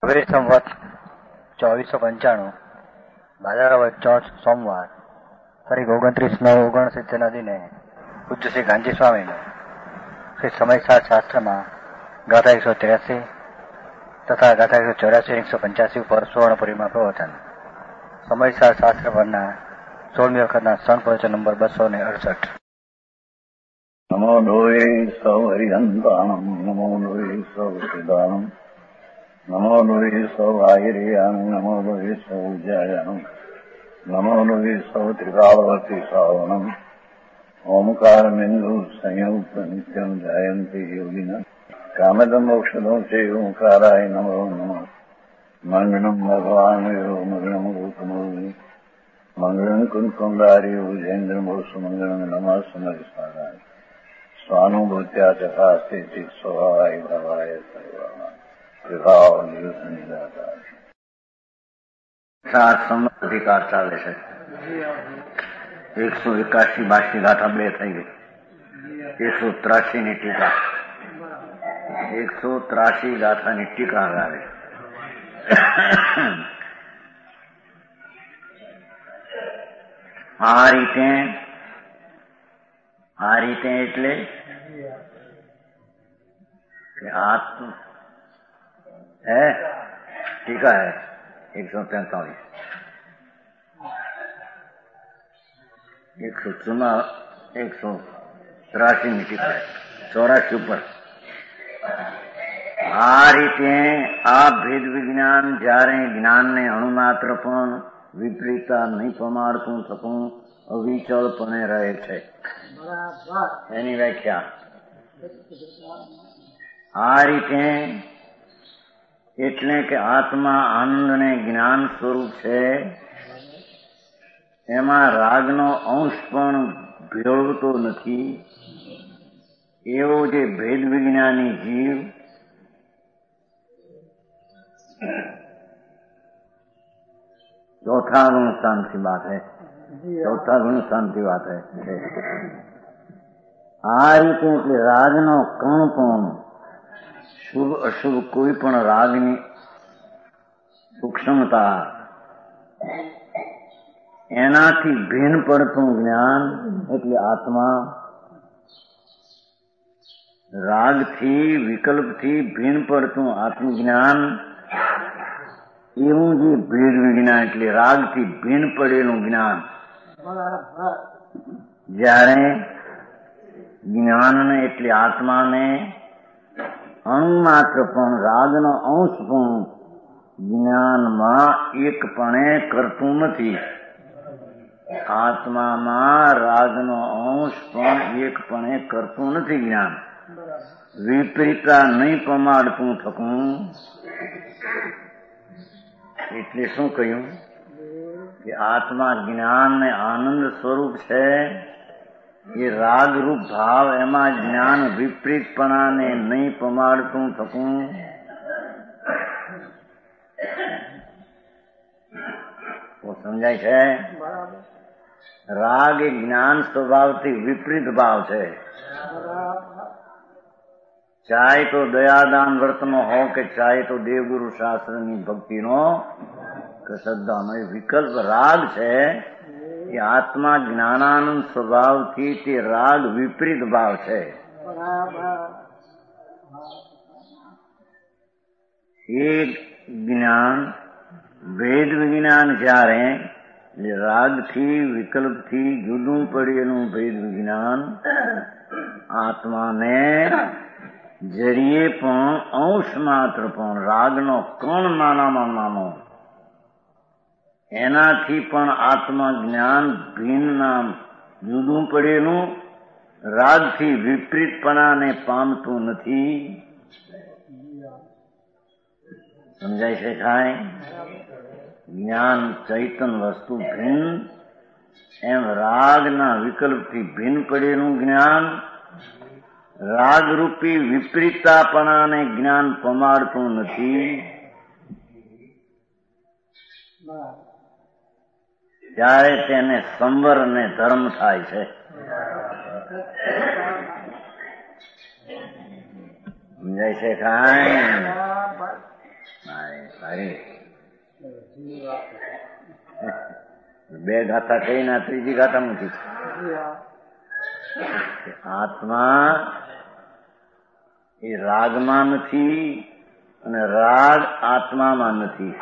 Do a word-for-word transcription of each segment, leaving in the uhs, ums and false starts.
સંવત ચોવીસો પંચાણું ભાદરવા ચોથ સોમવાર તારીખ ઓગણત્રીસ નવ ઓગણસિત્તેરના દિને પૂજ્ય શ્રી ગાંધી સ્વામીનું શ્રી સમયસાર શાસ્ત્રમાં ગાથા એકસો ત્ર્યાસી તથા ગાથા એકસો ચોરાસી એકસો પંચ્યાસી ઉપર સુવર્ણપુરીમાં પ્રવચન. સમયસાર શાસ્ત્ર પરના સોળમી વખતના સણ પ્રવચન નંબર બસો ને અડસઠ. નમો લોહે સૌ હરિહંતાણમ નમો લોહે સૌ સિદ્ધાણમ નમો લોહે સૌ આયર્યાણમ નમો લોહે સૌ ઉજ્જાયાણમ નમો લોહે સૌ ત્રિકાળવતી શ્રાવણમ ઓમકાર બિંદુ સંયુક્ત નિત્યમ જાયંતી યોગિના કામદમ ઔષધો છે ઓંકારાય નમો નમઃ. મંગળમ ભગવાન મંગળમ ગૌતમોની મંગળમ કુંકુંડાર્યો જૈન્દ્રમો સુમંગળમ નમઃ સમરિસ્મરાય સ્વાનુભૂત્યા ચકાસ્તે ચિત સ્વભાવાય ભાવાય સર્વાય વિભાવ નિદાતા. સાત સંવત અધિકાર ચાલે છે. એકસો એકાશી બાસી ગાથા બે થઈ ગઈ. એકસો ત્રાસી ની ટીકા એકસો ત્રાસી ગાથાની ટીકા આવે. આ રીતે આ રીતે એટલે કે આત્મ હે ટીકા હે એકસો તેતાલીસ એકસો ચુમ્મા એકસો ત્રાસી ની ટીકા ચોરાસી ઉપર. આ રીતે આ ભેદ વિજ્ઞાન જયારે જ્ઞાનને અણુમાત્ર પણ વિપરીતતા નહીં પમાડતું થતું અવિચળપણે રહે છે. એની વ્યાખ્યા આ રીતે એટલે કે આત્મા આનંદ ને જ્ઞાન સ્વરૂપ છે. એમાં રાગનો અંશ પણ ભેળવતો નથી. એવો જે ભેદ વિજ્ઞાની જીવ चौथा गुण स्थान की बात है. चौथा गुण स्थान की बात है. આ રીતે એટલે રાગનો કણ પણ શુભ અશુભ કોઈ પણ રાગની સૂક્ષ્મતા એનાથી ભિન્ન પડતું જ્ઞાન એટલે આત્મા. રાગથી વિકલ્પથી ભિન્ન પડતું આત્મજ્ઞાન એવું જે ભેદ વિજ્ઞાન એટલે રાગથી ભિન્ન પડેલું જ્ઞાન. જ્યારે જ્ઞાનને એટલે આત્માને અણુમાત્ર પણ રાગનો અંશ પણ જ્ઞાનમાં એકપણે કરતું નથી. આત્મામાં રાગનો અંશ પણ એકપણે કરતું નથી. જ્ઞાન વિપરીતતા નહીં પમાડતું થતું. એટલે શું કહ્યું કે આત્મા જ્ઞાન ને આનંદ સ્વરૂપ છે. એ રાગરૂપ ભાવ એમાં જ્ઞાન વિપરીતપણાને નહીં પમાડતું થતું. તો સમજાય છે. રાગ એ જ્ઞાન સ્વભાવથી વિપરીત ભાવ છે. ચાહે તો દયાદાન વ્રતનો હો કે ચાહે તો દેવગુરુ શાસ્ત્રની ભક્તિનો કે શ્રદ્ધાનો એ વિકલ્પ રાગ છે. એ આત્મા જ્ઞાનાનંદ સ્વભાવથી તે રાગ વિપરીત ભાવ છે. એ જ્ઞાન ભેદ વિજ્ઞાન જ્યારે રાગથી વિકલ્પથી જુદું પડેલું ભેદ વિજ્ઞાન આત્માને જરીએ પણ અંશ માત્ર પણ રાગનો કણ નાનામાં નાનો એનાથી પણ આત્મા જ્ઞાન ભિન્ન નામ જુદું પડેલું રાગથી વિપરીતપણાને પામતું નથી. સમજાય છે કાંઈ? જ્ઞાન ચૈતન વસ્તુ ભિન્ન એમ રાગના વિકલ્પથી ભિન્ન પડેલું જ્ઞાન રાગરૂપી વિપરીતતાપણાને જ્ઞાન પમાડતું નથી. ત્યારે તેને સંવર ને ધર્મ થાય છે. સમજાય છે કાંઈ? બે ગાથા કહીને ત્રીજી ગાથા નથી. આત્મા એ રાગમાં નથી અને રાગ આત્મામાં નથી.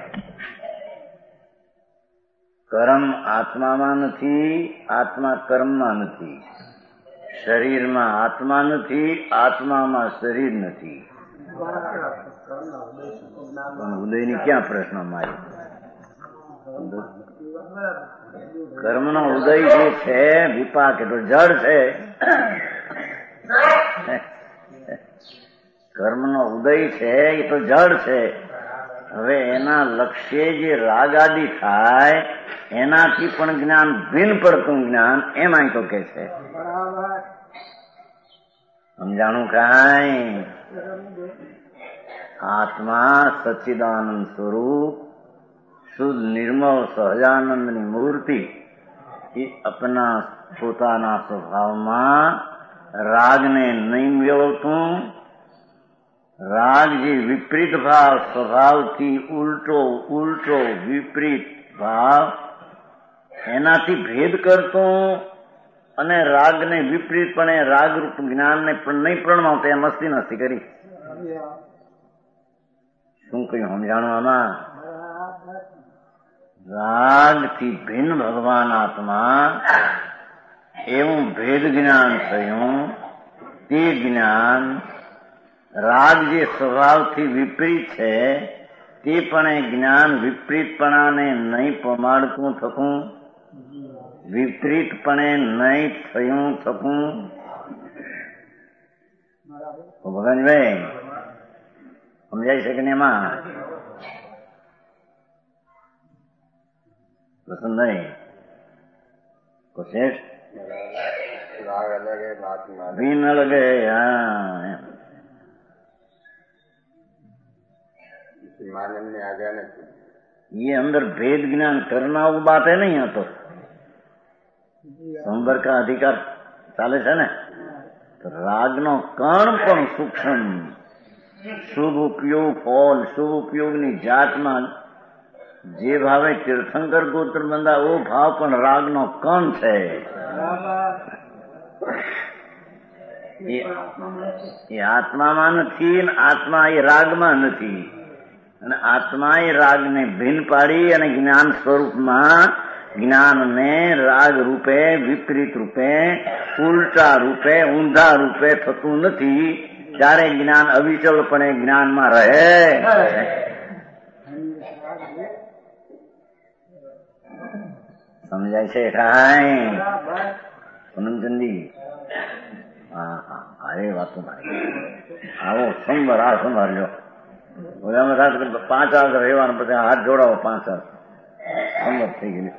કર્મ આત્મામાં નથી, આત્મા કર્મમાં નથી. શરીરમાં આત્મા નથી, આત્મામાં શરીર નથી. ઉદયની ક્યાં પ્રશ્ન મારી? કર્મનો ઉદય જે છે વિપાક એટલે જડ છે. કર્મનો ઉદય છે એ તો જડ છે. હવે એના લક્ષ્ય જે રાગ આદિ થાય એનાથી પણ જ્ઞાન ભિન્ન પડતું જ્ઞાન એમાં તો કે છે. સમજાણું કાંઈ? આત્મા સચ્ચિદાનંદ સ્વરૂપ શુદ્ધ નિર્મળ સહજાનંદની મૂર્તિ એ અપના પોતાના સ્વભાવમાં રાગને નહીં મેળવતું. રાગ જે વિપરીત ભાવ સ્વભાવથી ઉલટો ઉલટો વિપરીત ભાવ એનાથી ભેદ કરતું અને રાગને વિપરીતપણે રાગરૂપ જ્ઞાનને પણ નહીં પ્રણમાવતા એમ મસ્તી નથી કરી. શું કહ્યું સમજાણું આમાં? રાગથી ભિન્ન ભગવાન આત્મા એવું ભેદ જ્ઞાન થયું. તે જ્ઞાન રાગ જે સ્વભાવથી વિપરીત છે તે પણ જ્ઞાન વિપરીતપણાને નહીં પમાડતું થતું, વિપરીતપણે નહીં થયું થતું. ભગવાનભાઈ સમજાય છે કે નહીં? એમાં પસંદ નહીં કોશિશ ભીન લગે. હા ये अंदर भेद ज्ञान करना वो बात है नहीं. यहाँ तो संवर का अधिकार चाले છે ને. તો રાગનો કણ પણ સૂક્ષ્મ શુભ ઉપયોગ ફળ શુભ ઉપયોગની જાતમાં જે ભાવે તીર્થંકર ગોત્ર બંધા ઓ ભાવ પણ રાગનો કણ છે. એ આત્મામાં નથી ને આત્મા એ રાગમાં નથી. અને આત્મા એ રાગને ભિન્ન પાડી અને જ્ઞાન સ્વરૂપમાં જ્ઞાનને રાગ રૂપે વિપરીત રૂપે ઉલટા રૂપે ઊંધા રૂપે થતું નથી. ત્યારે જ્ઞાન અવિચલપણે જ્ઞાનમાં રહે. સમજાય છે કાંઈ? પૂનમચંદી હા હા અરે વાતો આવો સોમવાર આ સોમવાર લો પાંચ હાથ રહેવાનું પછી હાથ જોડાવો. પાંચ હાથ સંવર થઈ ગયેલી.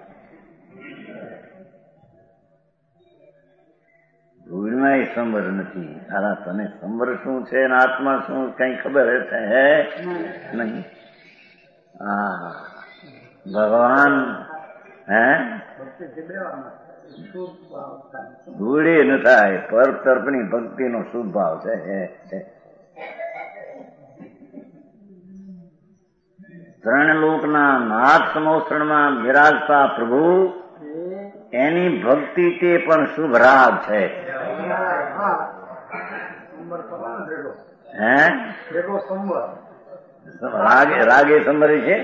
ભૂલમાં એ સંવર નથી. આરા તને સંવર શું છે ને આત્મા શું કઈ ખબર છે નહીં. હા ભગવાન હે ભૂલી ન થાય. પર તરફની ભક્તિનો શુભ ભાવ છે. ત્રણ લોકના નાથ સમોસણમાં બિરાજતા પ્રભુ એની ભક્તિ તે પણ શુભ રાગ છે. હે રાગે રાગે સંભરી છે.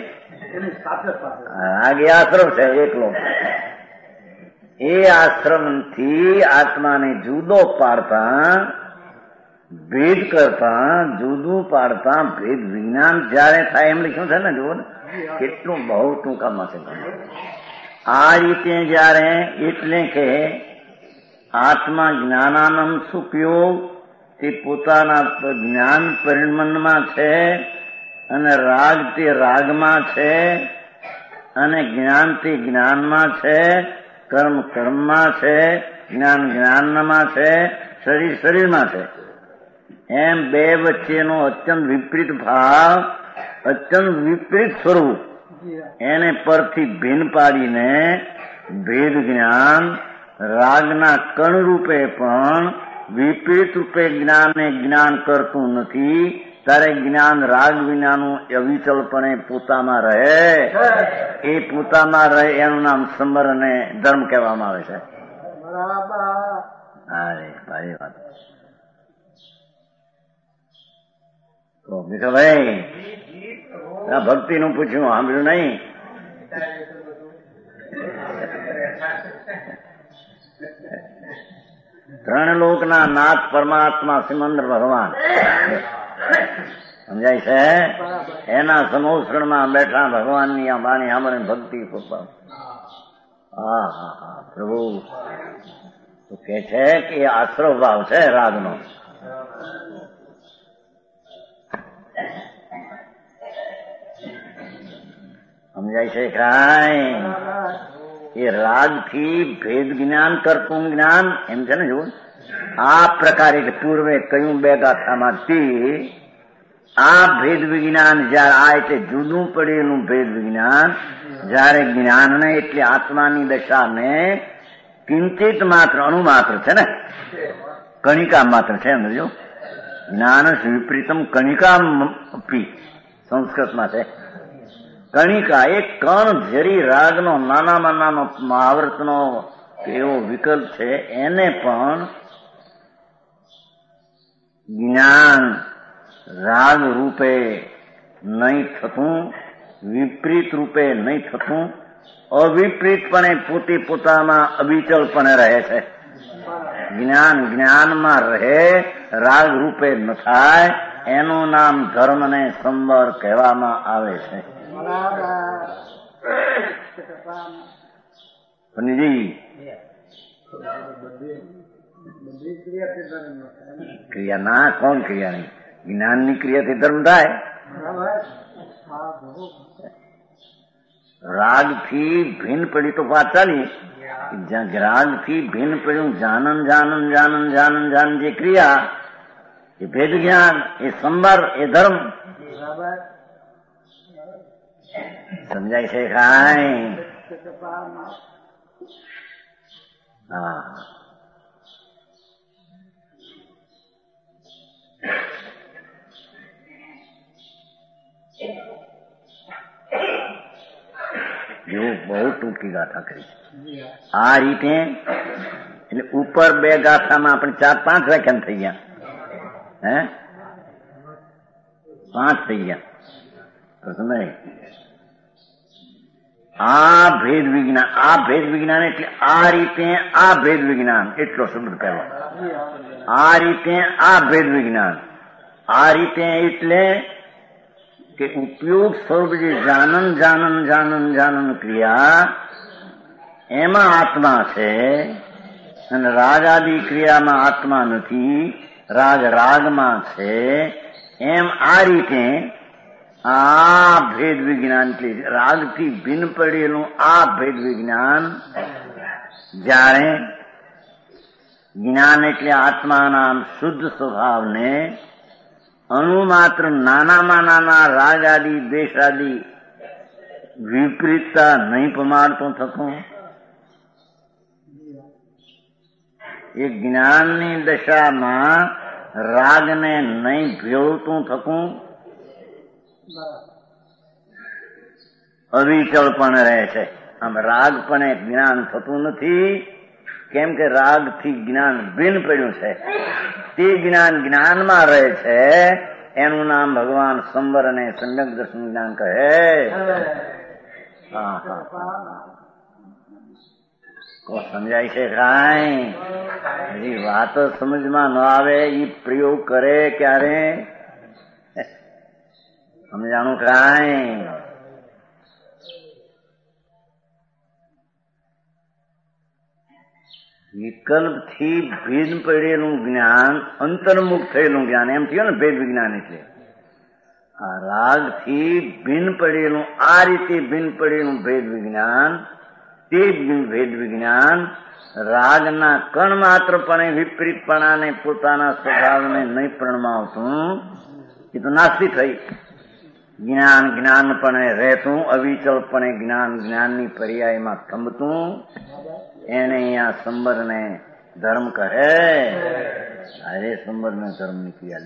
રાગે આશ્રમ છે એકલો. એ આશ્રમથી આત્માને જુદો પાડતા ભેદ કરતા જુદું પાડતા ભેદ વિજ્ઞાન જયારે થાય એમ લખ્યું છે ને. જુઓ ને કેટલું બહુ ટૂંકામાં છે. આ રીતે જયારે એટલે કે આત્મા જ્ઞાનાનંદ સુપયોગ તે પોતાના જ્ઞાન પરિણમનમાં છે અને રાગ તે રાગમાં છે અને જ્ઞાન તે જ્ઞાનમાં છે, કર્મ કર્મમાં છે, જ્ઞાન જ્ઞાનમાં છે, શરીર શરીરમાં છે. એમ બે વચ્ચેનો અત્યંત વિપરીત ભાવ અત્યંત વિપરીત સ્વરૂપ એને પરથી ભિન્ન પાડીને ભેદ જ્ઞાન રાગના કણ રૂપે પણ વિપરીત રૂપે જ્ઞાનને જ્ઞાન કરતું નથી. ત્યારે જ્ઞાન રાગ વિનાનું અવિચલપણે પોતામાં રહે, એ પોતામાં રહે એનું નામ સંબર અને ધર્મ કહેવામાં આવે છે. અરે ભાઈ વાત તો બીજો ભાઈ આ ભક્તિ નું પૂછ્યું, સાંભળ્યું નહીં? ત્રણ લોકના નાથ પરમાત્મા સિમંદર ભગવાન સમજાય છે. એના સમોસરણમાં બેઠા ભગવાનની આ વાણી સાંભળે ભક્તિ હા હા હા પ્રભુ તો કે છે કે આશ્રવ ભાવ છે રાગનો. સમજાય છે કાંઈ? એ રાગ થી ભેદ જ્ઞાન કરતું જ્ઞાન એમ છે ને. જુઓ આ પ્રકારે પૂર્વે કયું બે ગાથામાંથી આ ભેદ વિજ્ઞાન જયારે આ એટલે જુદું પડેલું ભેદ વિજ્ઞાન જયારે જ્ઞાનને એટલે આત્માની દશાને કિંચિત માત્ર અણુમાત્ર છે ને, કણિકા માત્ર છે. સમજો જ્ઞાન વિપરીતમ કણિકા પી સંસ્કૃતમાં છે. કણિકા એક કણ જરી રાગનો નાનામાં નાનો મહાવર્તનો એવો વિકલ્પ છે. એને પણ જ્ઞાન રાગ રૂપે નહીં થતું, વિપરીત રૂપે નહીં થતું, અવિપરીતપણે પોતે પોતામાં અવિચલપણે રહે છે. જ્ઞાન જ્ઞાનમાં રહે, રાગ રૂપે ન થાય, એનું નામ ધર્મ ને સંબર કહેવામાં આવે છે. ક્રિયા ના કોણ ક્રિયા નહીં, જ્ઞાનની ક્રિયાથી ધર્મ થાય. રાગ થી ભિન્ન પડી તો વાત ચાલી. રાગ થી ભિન્ન પડ્યું જાનન જાનન જાનન જાનન જાન જે ક્રિયા એ ભેદ જ્ઞાન, એ સંબર, એ ધર્મ. સમજાય છે કાંઈ? હા જો બહુ ટૂંકી ગાથા કરી આ રીતે. એટલે ઉપર બે ગાથામાં આપણે ચાર પાંચ વ્યાખ્યાન થઈ ગયા. હે પાંચ થઈ ગયા તો સમજાય. આ ભેદ વિજ્ઞાન, આ ભેદ વિજ્ઞાન એટલે આ રીતે આ ભેદ વિજ્ઞાન એટલો શબ્દ કહેવાય. આ રીતે આ ભેદ વિજ્ઞાન, આ રીતે એટલે કે ઉપયોગ સ્વરૂપ જે જાનન જાનન જાનન જાનન ક્રિયા એમાં આત્મા છે અને રાગ આદિ ક્રિયામાં આત્મા નથી, રાગ રાગમાં છે. એમ આ રીતે આ ભેદ વિજ્ઞાન એટલે રાગથી ભિન્ન પડેલું આ ભેદ વિજ્ઞાન જ્યારે જ્ઞાન એટલે આત્માના શુદ્ધ સ્વભાવને અણુમાત્ર નાનામાં નાના રાગ આદિ દ્વેષ આદિ વિપરીતતા નહીં પમાડતું થતું, એ જ્ઞાનની દશામાં રાગને નહીં ભેળતું થતું, અવિચળ પણ રહે છે. આમ રાગ પણ જ્ઞાન થતું નથી, કેમ કે રાગ થી જ્ઞાન ભિન્ન પડ્યું છે. તે જ્ઞાન જ્ઞાનમાં રહે છે. એનું નામ ભગવાન સંબર અને સમ્યક દર્શન જ્ઞાન કહે. હા હા કો સમજાય છે કાંઈ? હજી વાતો સમજમાં ન આવે એ પ્રયોગ કરે ક્યારે સમજાણું કાંઈ? વિકલ્પ થી ભેદ પડેલું જ્ઞાન, અંતર્મુખ થયેલું જ્ઞાન, એમ થયું ને ભેદ વિજ્ઞાન. એટલે આ રાગ થી ભિન્ન પડેલું, આ રીતે ભિન્ન પડેલું ભેદ વિજ્ઞાન, તે જ ભેદ વિજ્ઞાન રાગના કણ માત્રપણે વિપરીતપણાને પોતાના સ્વભાવને નહીં પ્રણમાવતું, એ તો નાસ્તી થઈ. જ્ઞાન જ્ઞાનપણે રહેતું, અવિચલપણે જ્ઞાન જ્ઞાનની પર્યાયમાં થંભતું, એને અહીંયા સંબરને ધર્મ કહે. अरे संबर में कर्म नहीं किया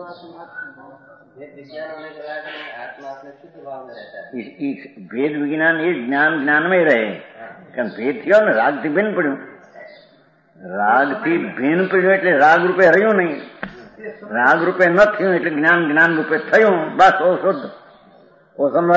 भेद विज्ञान ये ज्ञान ज्ञान में रहे कारण भेद थयो ने राग थी भिन्न पड़્યું રાગ થી ભિન્ન પડ્યું એટલે રાગ રૂપે રહ્યું નહીં રાગ રૂપે ન થયું એટલે જ્ઞાન જ્ઞાન રૂપે થયું બસ ઓ શુદ્ધ ઓ સમર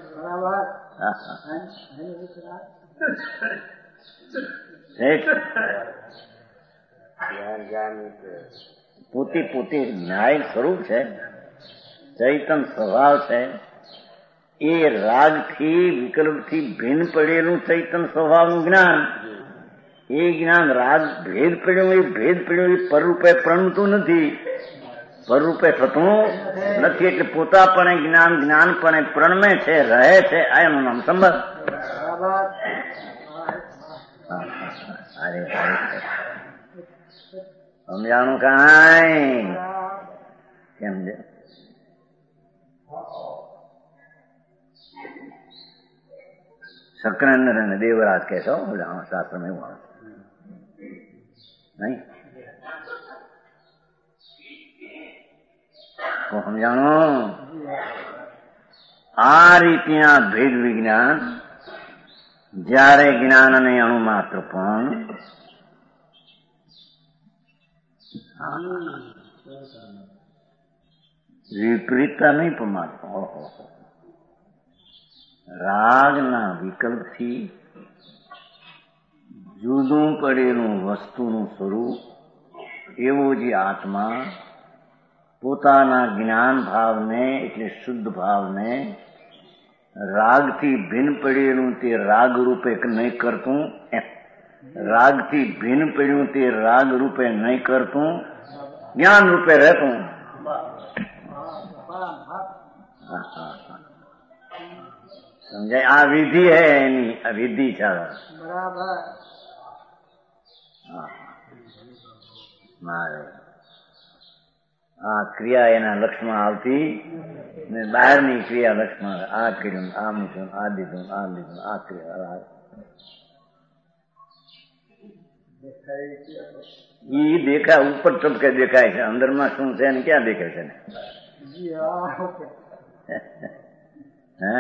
પોતે પોતે ન્યાય સ્વરૂપ છે ચૈતન સ્વભાવ છે એ રાગથી વિકલ્પથી ભિન્ન પડેલું ચૈતન સ્વભાવનું જ્ઞાન એ જ્ઞાન રાગ ભેદ પડ્યું એ ભેદ પડ્યું એ પરરૂપે પ્રણતું નથી પરરૂપે થતું નથી એટલે પોતાપણે જ્ઞાન જ્ઞાનપણે પ્રણમે છે રહે છે આ એનું નામ સંબંધ. અરે સમજાણું કાંઈ કેમ છે સક્રેન્દ્ર અને દેવરાજ કે છો શાસ્ત્ર માં એવું નહીં તો સમજાણો આ રીતના ભેદ વિજ્ઞાન જ્યારે જ્ઞાન અને અણુ માત્ર પણ વિપરીતતા નહીં પણ માત્ર રાગના વિકલ્પથી જુદું પડેલું વસ્તુનું સ્વરૂપ એવો જે આત્મા પોતાના જ્ઞાન ભાવને એટલે શુદ્ધ ભાવને રાગથી ભિન્ન પડેલું તે રાગ રૂપે નહીં કરતું રાગથી ભિન્ન પડ્યું તે રાગ રૂપે નહીં કરતું જ્ઞાન રૂપે રહેતું. સમજાય આ વિધિ હે એની આ વિધિ છે બરાબર. મારે આ ક્રિયા એના લક્ષમાં આવતી ને બહારની ક્રિયા લક્ષમાં આ કર્યું આ મૂક્યું આ દીધું આ લીધું આ ક્રિયા ઈ દેખાય ઉપર ચપકે દેખાય છે અંદરમાં શું છે ને ક્યાં દેખાય છે ને હે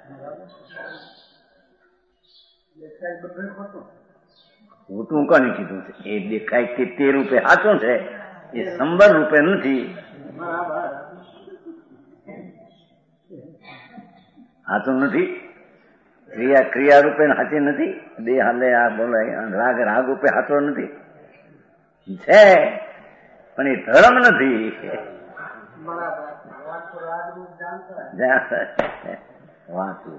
ખોટું કોને કીધું છે એ દેખાય કે તે રૂપે સાચું છે એ સંબર રૂપે નથી સાચું નથી ક્રિયા ક્રિયા રૂપે સાચી નથી દેહ હાલે આ બોલાય રાગ રાગ રૂપે સાચો નથી છે પણ એ ધર્મ નથી વાંચવું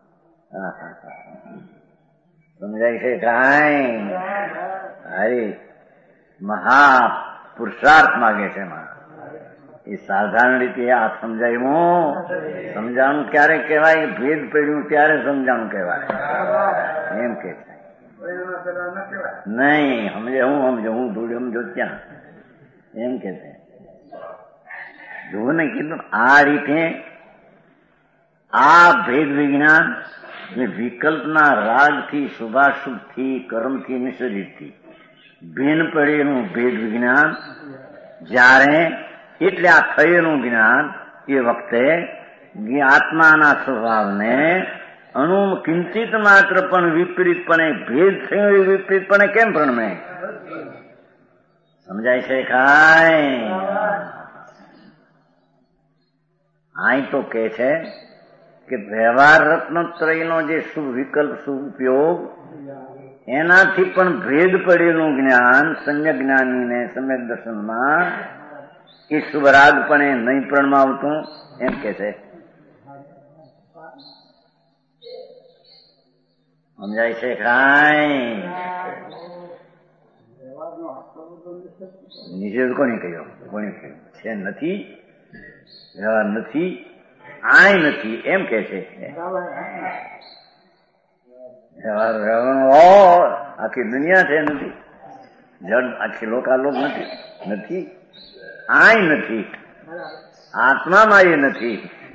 સમજાય છે કાંઈ હરી મહા પુરુષાર્થ માગે છે એ સાધારણ રીતે આ સમજાયું સમજાણું ક્યારે કહેવાય ભેદ પડ્યું ત્યારે સમજાણું કહેવાય એમ કે નહીં સમજે હું સમજો હું થોડી સમજો ક્યાં એમ કે છે જુઓ ને કીધું આ રીતે આ ભેદ વિજ્ઞાન એ વિકલ્પના રાગથી શુભાશુભથી કર્મથી અને શરીરથી ભિન્ન પડેલું ભેદ વિજ્ઞાન જ્યારે એટલે આ થયેલું જ્ઞાન એ વખતે આત્માના સ્વભાવને અણુ કિંચિત માત્ર પણ વિપરીતપણે ભેદ થયો એ વિપરીતપણે કેમ પ્રણમે સમજાય છે કાંઈ અહીં તો કે છે કે વ્યવહાર રત્નત્રયનો જે શુભ વિકલ્પ શુભ ઉપયોગ એનાથી પણ ભેદ પડેલું જ્ઞાન સમ્યક જ્ઞાનીને સમ્યક દર્શનમાં એ શુભ રાગપણે નહીં પ્રણમાવતું એમ કે છે સમજાય છે કાંઈ નિષેધ કોને કહ્યો કોને કહ્યું છે નથી વ્યવહાર નથી આય નથી એમ કે છે વ્યવહાર વ્યવહાર આખી દુનિયા છે નથી જડ આખી લોકાલોક નથી નથી આય નથી આત્મામાં એ નથી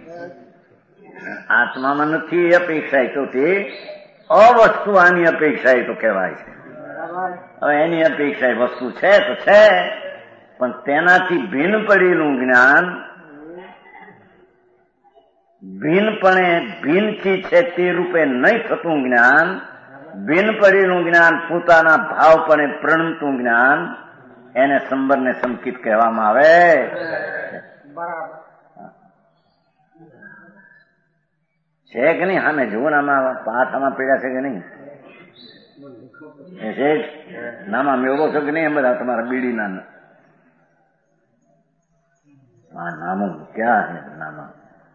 આત્મામાં નથી અપેક્ષા તો તે અવસ્તુ આની અપેક્ષા તો કહેવાય છે હવે એની અપેક્ષા વસ્તુ છે તો છે પણ તેનાથી ભિન્ન પડેલું જ્ઞાન, ભિન્નપણે ભિન્નથી છે તે રૂપે નહીં થતું જ્ઞાન, ભિન્ન પડેલું જ્ઞાન, પોતાના ભાવપણે પ્રણમતું જ્ઞાન, એને સંબરને સંકિત કહેવામાં આવે. છે કે નહીં? હા, મેં જુઓ ને આમાં પાઠામાં પીડ્યા છે કે નહીં? છે નામાં મેળવો છો કે નહીં? એમ બધા તમારા બીડીના હા નામો ક્યાં છે? નામા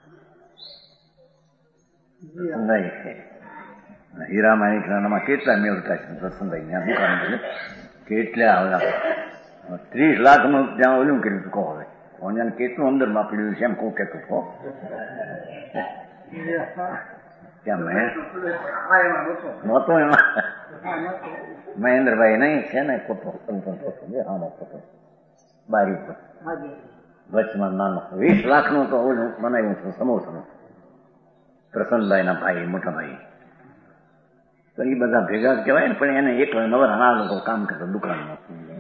હીરા માણિકનામાં કેટલા મેળવતા છે સત્સંગાઈ ત્યાં દુકાન કેટલા આવે? ત્રીસ લાખ નું ત્યાં ઓલું કર્યું કહો. હવે કોને કેટલું અંદર માપડ્યું છે એમ કહું કેતું કહો. ત્યાં મેં નહોતો એમાં મહેન્દ્રભાઈ નહીં છે ને ખોટો આનો ખોટો બારી ઉપર વચમાં નાનો વીસ લાખ નું તો ઓલું બનાવ્યું છું સમોસાનું પ્રસન્નભાઈ ના ભાઈ મોટા ભાઈ. તો એ બધા ભેગા કહેવાય ને, પણ એને એક નવર આ લોકો કામ કરતા દુકાનમાં.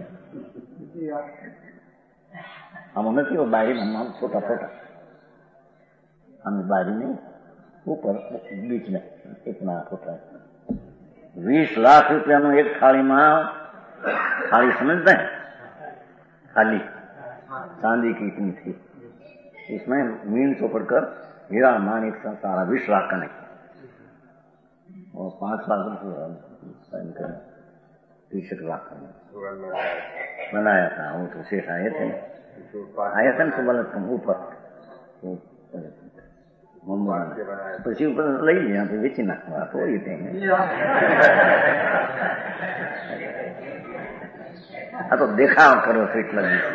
આમાં નથી બારીમાં ફોટા ફોટા આમ બારી નહીં ઉપર બીચ ને એકના ફોટા. વીસ લાખ રૂપિયાનું એક થાળીમાં થાળી સમજતા है खाली चांदी की इतनी थी, इसमें मीन से पड़कर हीरा मानिक सारा बीस लाख का नहीं और पांच लाख रुपये तीसठ लाख का बनाया था. वो तो शेष आए थे आया था तो बोला तुम ऊपर પછી ઉપર લઈ લે આપણે વેચી નાખવા તો એ આ તો દેખાવ કરો છો એટલા દિવસ.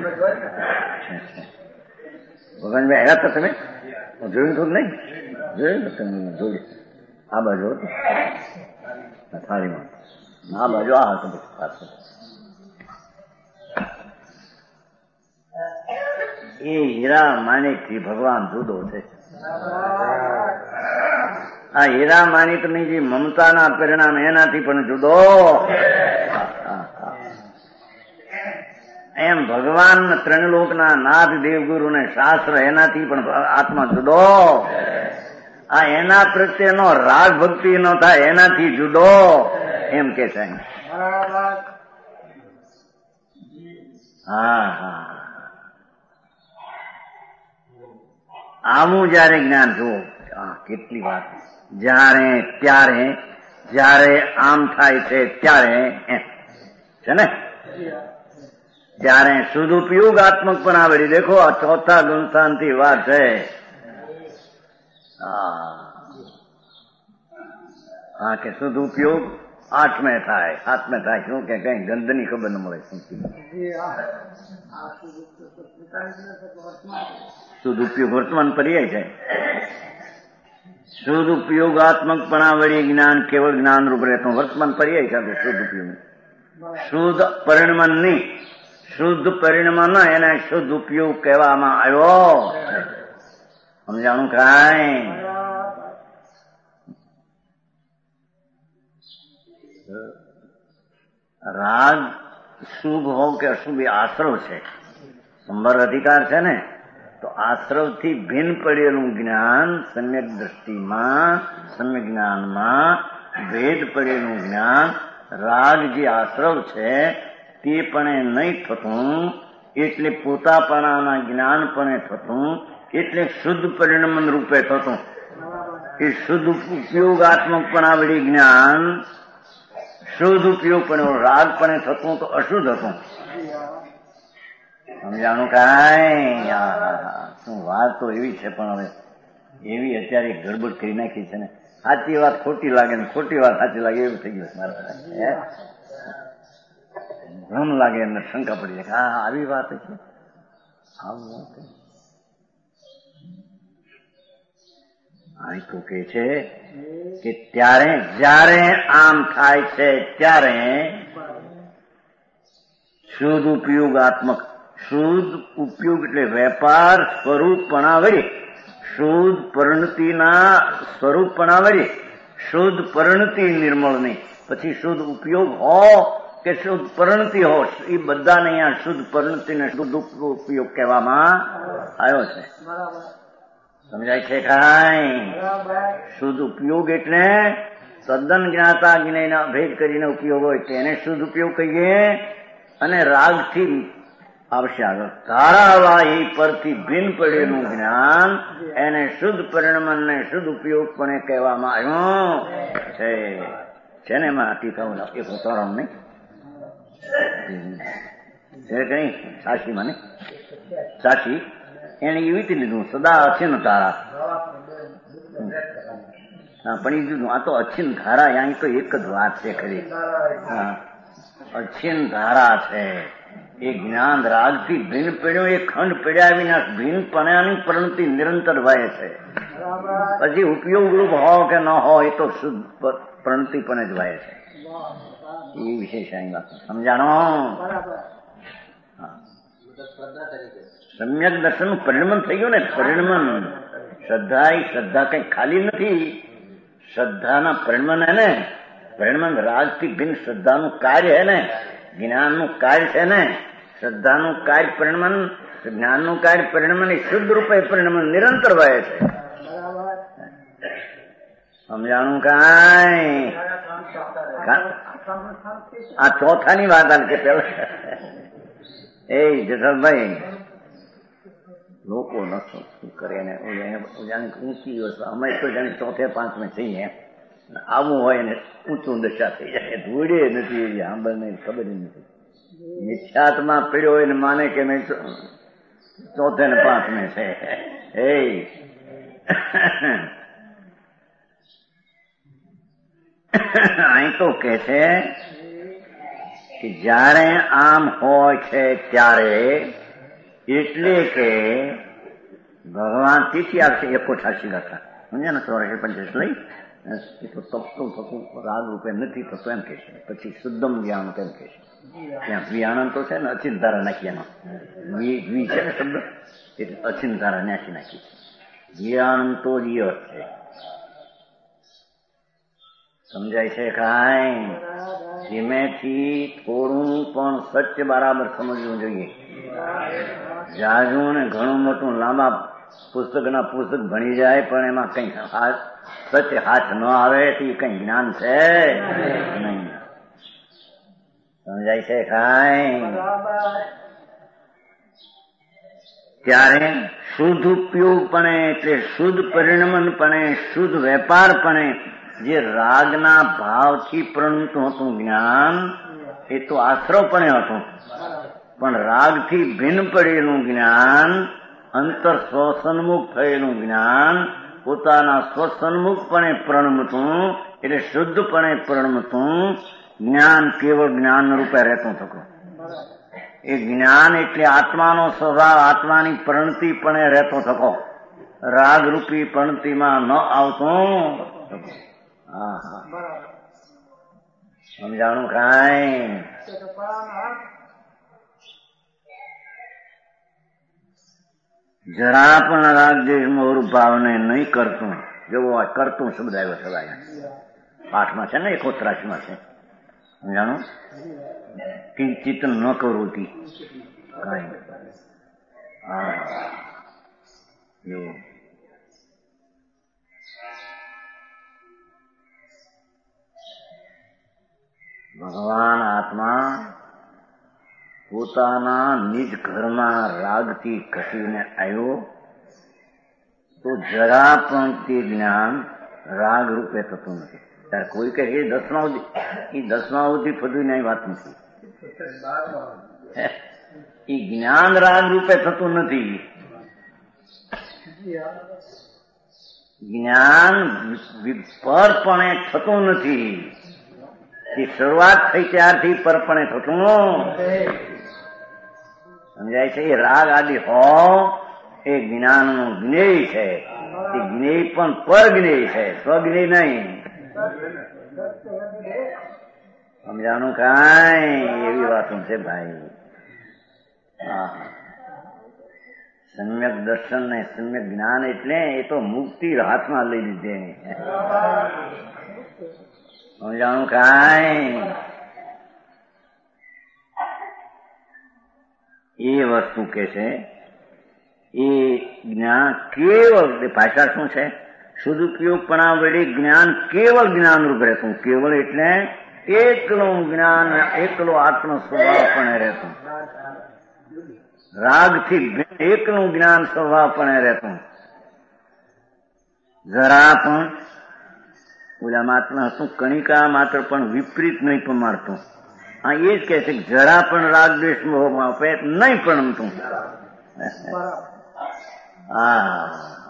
ભગવાનભાઈ આવ્યા હતા તમે? જોયું તો નહીં? જોયું તમે? જોયું આ બાજુ હતું થાળીમાં, આ બાજુ આ હતું. એ હીરા માણિક થી ભગવાન જુદો છે. આ હીરા માણિકની જે મમતાના પરિણામ એનાથી પણ જુદો. એમ ભગવાન ત્રણલોકના નાથ દેવગુરુ ને શાસ્ત્ર એનાથી પણ આત્મા જુદો. આ એના પ્રત્યેનો રાગ ભક્તિ નો થાય એનાથી જુદો એમ કે છે. હા હા આવું જયારે જ્ઞાન જુઓ કેટલી વાત. જ્યારે ત્યારે જયારે આમ થાય છે ત્યારે છે ને ત્યારે સદુપયોગાત્મક પણ આવડી. દેખો આ ચોથા ગુણસ્થાનથી વાત છે. હા કે સદુપયોગ આઠમે થાય. આઠમે થાય શું કે કઈ ગંધની ખબર ન મળે. સદુપયોગ વર્તમાન પર્યાય છે. સદુપયોગાત્મક પણ વળી જ્ઞાન કેવળ જ્ઞાન રૂપ રહેતું વર્તમાન પર્યાય સાથે સદુપયોગ. શુદ્ધ પરિણમન નહીં, શુદ્ધ પરિણમન એને શુદ્ધ ઉપયોગ કહેવામાં આવ્યો. સમજાણું કાંઈ? રાગ શુભ હોવ કે અશુભ આશ્રવ છે. સંબર અધિકાર છે ને, તો આશ્રવથી ભિન્ન પડેલું જ્ઞાન સમ્યક દ્રષ્ટિમાં સમ્યક જ્ઞાનમાં ભેદ પડેલું જ્ઞાન રાગ જે આશ્રવ છે તે પણ નહીં થતું, એટલે પોતાપણાના જ્ઞાન પણ થતું, એટલે શુદ્ધ પરિણમન રૂપે થતું. એ શુદ્ધ ઉપયોગાત્મક પણ આવડી જ્ઞાન શુદ્ધ ઉપયોગ પણ રાગ પણ થતું તો અશુદ્ધ હતું. સમજાણું કાંઈ? શું વાત તો એવી છે, પણ હવે એવી અત્યારે ગડબડ કરી નાખી છે ને. સાચી વાત ખોટી લાગે ને ખોટી વાત સાચી લાગે એવું થઈ ગયું મારા. ભ્રમ લાગે એમને શંકા પડી જાય. હા આવી વાત છે. આ તો કે છે કે ત્યારે જ્યારે આમ થાય છે ત્યારે શુદ્ધ ઉપયોગાત્મક. શુદ્ધ ઉપયોગ એટલે વેપાર સ્વરૂપપણા વળી, શુદ્ધ પરિણતિના સ્વરૂપપણા વળી, શુદ્ધ પરિણતિ નિર્મળ નહીં, પછી શુદ્ધ ઉપયોગ હો કે શુદ્ધ પરિણતિ હો, એ બધાને અહીંયા શુદ્ધ પરિણતિને શુદ્ધ ઉપયોગ કહેવામાં આવ્યો છે. સમજાય છે કાંઈ? શુદ્ધ ઉપયોગ એટલે તદ્દન જ્ઞાતા જ્ઞેયના અભેદ કરીને ઉપયોગ હોય તેને શુદ્ધ ઉપયોગ કહીએ. અને રાગથી આવશે આગળ ધારાવા એ પરથી ભિન્ન પડેલું જ્ઞાન એને શુદ્ધ પરિણમન ને શુદ્ધ ઉપયોગ પણ કહેવામાં આવ્યું છે. છે ને એમાં ટીકાઓ એક ઉતારણ નહીં છે કઈ સાક્ષીમાં નહીં, સાક્ષી એને એવી રીતે લીધું સદા અછિન ધારા. હા પણ એ જુદું, આ તો અછિન ધારા, અહીં તો એક જ વાત છે ખરી. હા અછિન ધારા છે. એ જ્ઞાન રાગથી ભિન્ન પડ્યો, એ ખંડ પડ્યા વિના ભિન્ન પણ્યાની પરિણતિ નિરંતર વાય છે. પછી ઉપયોગ રૂપ હો કે ન હોય એ તો શુદ્ધ પરિણતિ પણ જ વાય છે. એ વિશેષ અહીં વાત સમજાણો. સમ્યક દર્શન પરિણમન થઈ ગયું ને. પરિણમન શ્રદ્ધા, એ શ્રદ્ધા કઈ ખાલી નથી. શ્રદ્ધાના પરિણમન હે ને, પરિણમન રાગથી ભિન્ન શ્રદ્ધાનું કાર્ય હે ને, જ્ઞાનનું કાર્ય છે ને. શ્રદ્ધાનું કાર્ય પરિણમન, જ્ઞાનનું કાર્ય પરિણમન એ શુદ્ધ રૂપે પરિણમન નિરંતર વહે છે. સમજાણું કાંઈ? આ ચોથાની વાત હાલ કે પેલા એ જસલભાઈ લોકો નસો શું કરે ને ઊંચી અમે તો જાણે ચોથે પાંચમે થઈએ, આવું હોય ને ઊંચું દશા થઈ જાય. ધૂળે નથી સાંભળને ખબર નથી. મિથ્યાત્મા પીડ્યો હોય ને માને કે મેં ચોથે ને પાંચમે છે. એ અહીં તો કે છે કે જયારે આમ હોય છે ત્યારે એટલે કે ભગવાન તીથી આવશે એકો છાસી ગાતા સમજ્યા ને ચોરાશી પંચાસ લઈ એ તો તપતું થતું રાગ રૂપે નથી થતું એમ કે છે. પછી શુદ્ધમ જ્ઞાન કેમ કે છે. ત્યાં વિયાણન તો છે ને અચિન ધારા નાખી એમાં વી છે ને શબ્દ એટલે અચિન ધારા નાખી નાખી. વિયાણન તો જ છે. સમજાય છે કાંઈ? ધીમેથી થોડું પણ સત્ય બરાબર સમજવું જોઈએ. જાજું ને ઘણું મોટું લાંબા પુસ્તકના પુસ્તક ભણી જાય પણ એમાં કઈ સત્ય હાથ ન આવે તો કઈ જ્ઞાન છે નહીં. સમજાય છે કાંઈ? ત્યારે શુદ્ધ ઉપયોગપણે એટલે શુદ્ધ પરિણમનપણે શુદ્ધ વેપારપણે જે રાગના ભાવથી પ્રણતું હતું જ્ઞાન એ તો આશ્રવપણે હતું. પણ રાગથી ભિન્ન પડેલું જ્ઞાન, અંતર સ્વસન્મુખ થયેલું જ્ઞાન, પોતાના સ્વસન્મુખપણે પ્રણમતું એટલે શુદ્ધપણે પ્રણમતું જ્ઞાન કેવળ જ્ઞાન રૂપે રહેતું થતું. એ જ્ઞાન એટલે આત્માનો સ્વભાવ, આત્માની પ્રણતિપણે રહેતો થકો, રાગરૂપી પ્રણતિમાં ન આવતું. હા હા સમજાણું કાંઈ? જરા પણ રાગદ્વેષ મોર ભાવને નહીં કરતું. જેવો કરતું શબ્દ આવ્યો સવાય પાઠમાં છે ને એકો ત્રાસમાં છે. સમજાણું? કિંચિત ન કરવું તી કાંઈ. હા એવું ભગવાન આત્મા પોતાના નિજ ઘરમાં રાગથી ઘસીને આવ્યો તો જરા પણ તે જ્ઞાન રાગ રૂપે થતું નથી. ત્યારે કોઈ કહે એ દસમા સુધી એ દસમા સુધી ફદુની વાત નથી. એ જ્ઞાન રાગ રૂપે થતું નથી. જ્ઞાન પરપણે થતું નથી. એ શરૂઆત થઈ ત્યારથી પરપણે થતું. સમજાય છે? એ રાગ આદિ હો એ જ્ઞાનનું જ્ઞેય છે. એ જ્ઞેય પણ પર જ્ઞેય છે, સ્વજ્ઞેય નહીં. સમજાણું કાંઈ? એવી વાતો છે ભાઈ. હા સમ્યક દર્શન ને સમ્યક જ્ઞાન એટલે એ તો મુક્તિ હાથમાં લઈ લીધે. સમજાણું કાંઈ? એ વસ્તુ કે છે એ જ્ઞાન કેવળ, ભાષા શું છે? સદુપયોગપણા વડે જ્ઞાન કેવળ જ્ઞાનરૂપ રહેતું. કેવળ એટલે એકલું જ્ઞાન, એકલો આત્મ સ્વભાવપણે રહેતું. રાગથી એકલું જ્ઞાન સ્વભાવપણે રહેતું. જરા પણ ઓલા માત્ર હતું કણિકા માત્ર પણ વિપરીત નહીં પમાડતું. આ એ જ કહે છે કે જરા પણ રાગ દ્વેષ મોહમાં નહીં પણમતું. હા,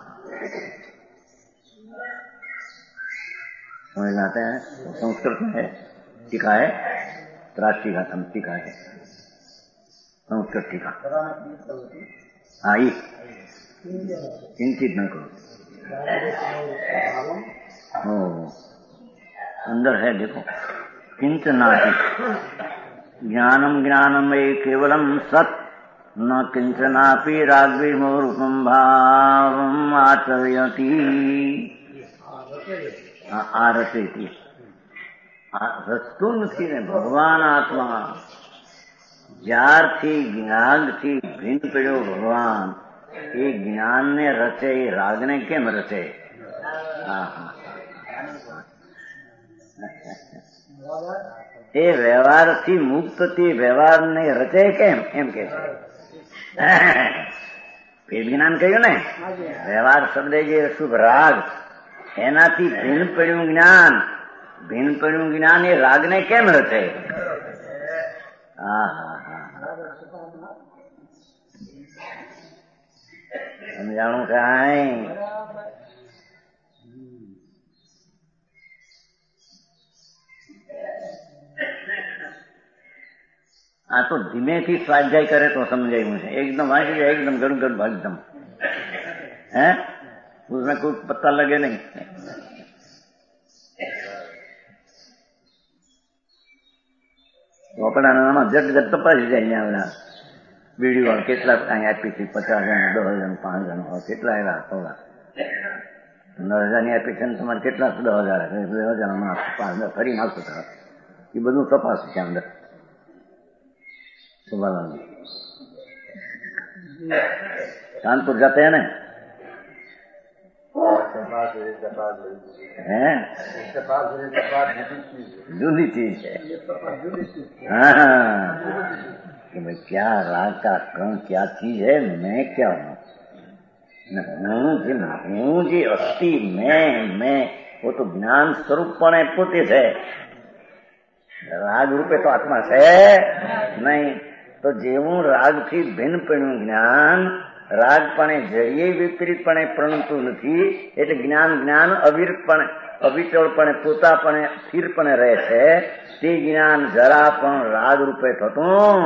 समझ में आता है? संस्कृत में है, टीका है, त्रास टीका, तम टीका है, संस्कृत टीका. हाँ, ये चिंतित न करो. ओ, अंदर है देखो, किंचनाति ज्ञानम ज्ञानम ये केवलम सत न किंचनापि रागविमोरूपम भावम आचर्यति. આ રચે રચતું નથી ને ભગવાન આત્મા. જ્યારથી જ્ઞાનથી ભિન્ન પડ્યો ભગવાન, એ જ્ઞાનને રચે, એ રાગને કેમ રચે? એ વ્યવહારથી મુક્ત તે વ્યવહારને રચે કેમ? એમ કે છે. ભેદ જ્ઞાન કહ્યું ને, વ્યવહાર શબ્દ જે શુભ રાગ, એનાથી ભિન્ન પડ્યું જ્ઞાન, ભિન્ન પડ્યું જ્ઞાન એ રાગને કેમ રચે? હા હા હા, સમજાણું કાંઈ? આ તો ધીમેથી સ્વાધ્યાય કરે તો સમજાયું છે. એકદમ વાંચી જાય, એકદમ ગણ ગણ ભાગદમ. હે उसमें कोई पत्ता लगे नहीं. આપણા જટ જટ તપાસી જાય અહીંયા વિડીયો કેટલા અહીં આપી હતી, પચાસ જણ, દસ જણ, પાંચ જણ, કેટલા એવા થોડા નવ હજારની આપી છે ને તમારે કેટલા દસ હજાર દસ હજાર પાંચ હજાર ફરી નાખો. એ બધું તપાસ છે અંદર. સવાલ કાનપુર જતે હે ને? जूदी चीज है. हाँ, कि भाई क्या राग का कण क्या चीज है, मैं क्या हूँ? હું જે હું જે અસ્થિ મેં મેં वो तो જ્ઞાન સ્વરૂપ પણ પોતે છે. રાગ રૂપે તો આત્મા છે નહીં. તો જેવું રાગથી ભિન્ન પડ્યું જ્ઞાન રાગપણે જરીએ વિપરીતપણે પ્રણતું નથી. એટલે જ્ઞાન જ્ઞાન અવિરતપણે અવિચળપણે પોતાપણે સ્થિરપણે રહે છે. તે જ્ઞાન જરા પણ રાગ રૂપે થતું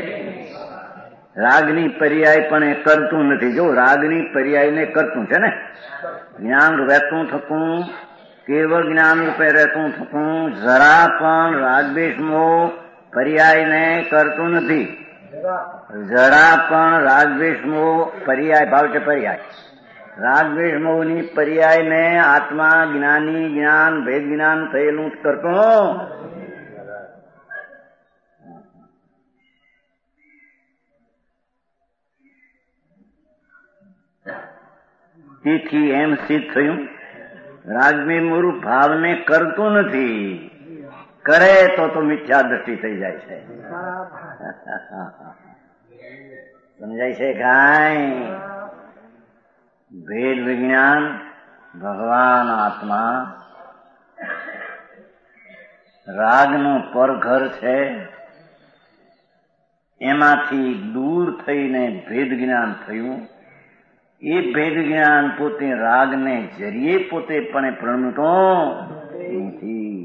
રાગની પર્યાય પણ એ કરતું નથી. જો રાગની પર્યાયને કરતું છે ને, જ્ઞાન રહેતું થતું, કેવળ જ્ઞાન રૂપે રહેતું થતું, જરા પણ રાગદ્વેષમો પર્યાયને કરતું નથી. જરા પણ રાગદ્વેષમો પર્યાય ભાવ છે પર્યાય. રાગદ્વેષમોની પર્યાયને આત્મા જ્ઞાની જ્ઞાન ભેદ જ્ઞાન થયેલું કરતું. તેથી એમ સિદ્ધ થયું રાગદ્વેષ ભાવને કરતું નથી. કરે તો તો મિથ્યા દ્રષ્ટિ થઈ જાય છે. સમજાય છે કાંઈ? ભેદ વિજ્ઞાન ભગવાન આત્મા રાગનું પરઘર છે. એમાંથી દૂર થઈને ભેદ જ્ઞાન થયું. એ ભેદ જ્ઞાન પોતે રાગને જરીએ પોતે પણ પ્રણતો નથી.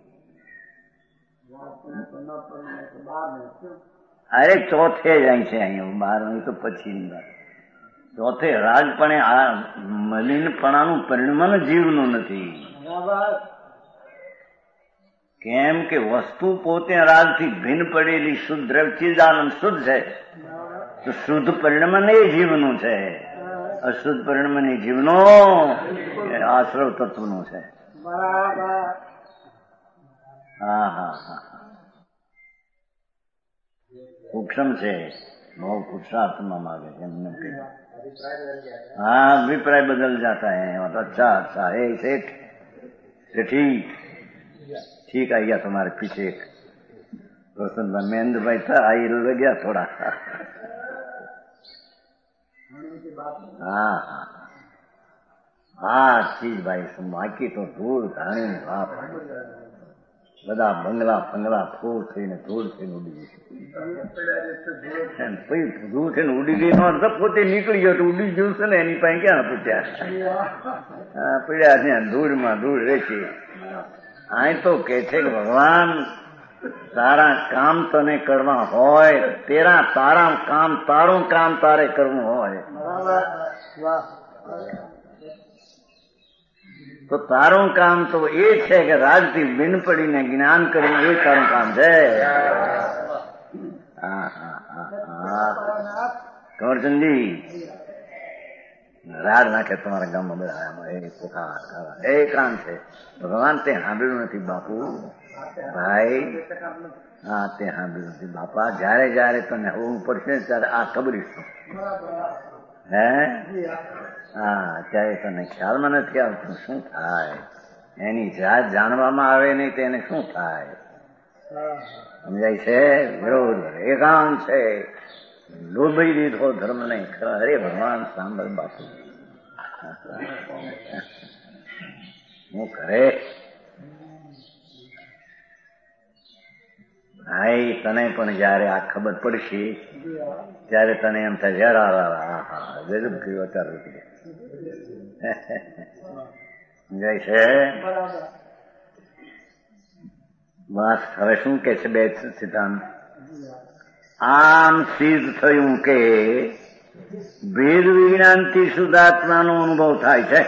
અરે ચોથે જાય છે અહીંયા, બારમી તો પછીની વાત. ચોથે રાગપણે આ મલિનપણાનું પરિણમન જીવનું નથી. કેમ કે વસ્તુ પોતે રાગથી ભિન્ન પડેલી શુદ્ધ દ્રવ્ય ચિદાનંદ શુદ્ધ છે. તો શુદ્ધ પરિણમન એ જીવનું છે. અશુદ્ધ પરિણમન એ જીવનો આશ્રવ તત્વનું છે. હા હા હા, સૂક્ષ્મ છે. બહુ પુરુષાર્થમાં मांगे એમને हाँ अभिप्राय बदल जाता है और अच्छा अच्छा है सेठ ठीक ठीक आ गया तुम्हारे पीछे एक रोशन भाई महेंद्र भाई था आई लग गया थोड़ा हाँ हाँ हाँ चीज भाई बाकी तो धूल धाणी बाप બધા બંગલા બંગલા ફૂલ થઈને ધૂળ થઈને ઉડી ગઈ પછી ધૂળ થઈને ઉડી ગઈ નો પોતે નીકળી ગયો તો ઉડી ગયું છે ને એની પાસે ક્યાં પૂછ્યા પીડ્યા ત્યાં ધૂળમાં ધૂળ રહે છે અહીં તો કે છે કે ભગવાન તારા કામ તને કરવા હોય તેરા તારા કામ તારું કામ તારે કરવું હોય તો તારું કામ તો એ છે કે રાજથી બિન પડીને જ્ઞાન કરીને એ તારું કામ છે હા હા હા કંવરચંદજી રાડ નાખે તમારા ગામમાં બધા એ પોખા એ કામ છે ભગવાન તે સાંભળ્યું નથી બાપુ ભાઈ હા તે સાંભળ્યું નથી બાપા જયારે જયારે તને હોવું પડશે ત્યારે આ ખબરીશું હે હા અત્યારે તને ખ્યાલમાં નથી આવતું શું થાય એની જાત જાણવામાં આવે નહીં તો એને શું થાય સમજાય છે વિરોધ એકાંત છે લોભાઈ દીધો ધર્મ નહીં ખરા હરે ભગવાન સાંભળ બાપુ હું કરે ભાઈ તને પણ જયારે આ ખબર પડશે ત્યારે તને એમ થાય જરા હા ગજબ થયું અત્યારે સમજાય છે બસ હવે શું કે છે બે સિદ્ધાંત આમ સિદ્ધ થયું કે ભેદ વિજ્ઞાનથી શુદ્ધાત્માનો અનુભવ થાય છે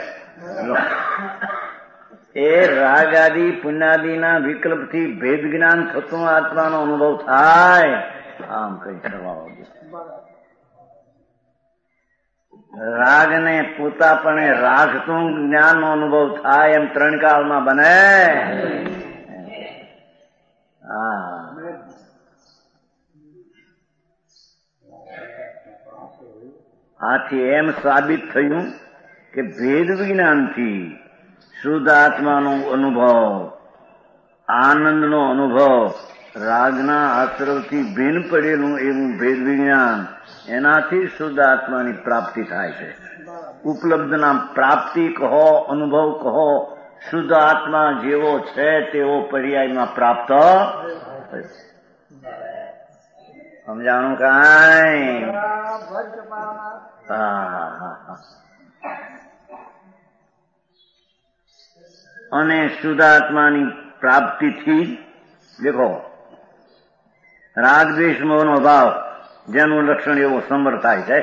એ રાગ આદિ પુણ્યાદિના વિકલ્પથી ભેદ જ્ઞાન થતું આત્માનો અનુભવ થાય આમ કઈ કરવા રાગ ને પોતાપણે રાખતું જ્ઞાન નો અનુભવ થાય એમ ત્રણ કાળમાં બને હા આથી એમ સાબિત થયું કે ભેદ વિજ્ઞાનથી શુદ્ધ આત્માનો અનુભવ આનંદનો અનુભવ રાગના આશ્રવથી ભિન્ન પડેલું એવું ભેદ વિજ્ઞાન એનાથી શુદ્ધ આત્માની પ્રાપ્તિ થાય છે ઉપલબ્ધના પ્રાપ્તિ કહો અનુભવ કહો શુદ્ધ આત્મા જેવો છે તેવો પર્યાયમાં પ્રાપ્ત સમજાણું કાંઈ હા હા હા અને શુદ્ધાત્માની પ્રાપ્તિથી દેખો રાગ દ્વેષ મોહનો ભાવ જેનું લક્ષણ એવું સંવર થાય છે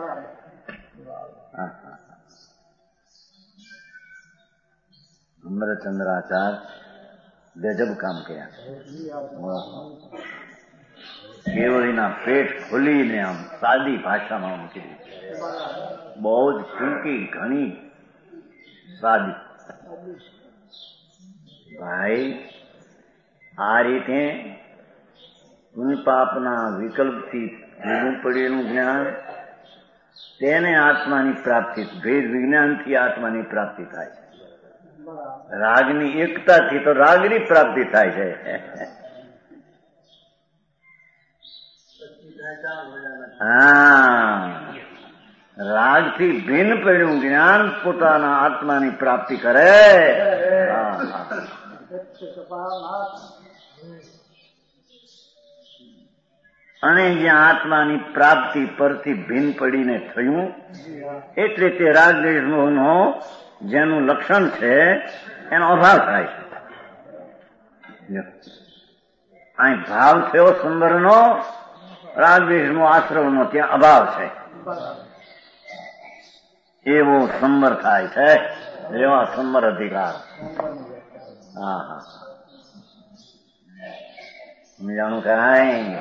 અમરચંદ્રાચાર ગજબ કામ કર્યા કેવળીના પેટ ખોલીને આમ સાદી ભાષામાં મૂકી દીધી બહુ જ ટૂંકી ઘણી સાદી ભાઈ આ રીતે પુણ્ય પાપના વિકલ્પથી જુદું પડેલું જ્ઞાન તેને આત્માની પ્રાપ્તિ ભેદ વિજ્ઞાનથી આત્માની પ્રાપ્તિ થાય છે રાગની એકતાથી તો રાગની પ્રાપ્તિ થાય છે હા રાગથી ભિન્ન પડ્યું જ્ઞાન પોતાના આત્માની પ્રાપ્તિ કરે અને જ્યાં આત્માની પ્રાપ્તિ પરથી ભિન્ન પડીને થયું એટલે તે રાગ દ્વેષ મોહનો જેનું લક્ષણ છે એનો અભાવ થાય છે અહીં ભાવ થયો સંવરનો રાગ દ્વેષનો આશ્રવનો ત્યાં અભાવ છે એવો સંવર થાય છે એવા સંવર અધિકાર હા હા સમજાણું કાંઈ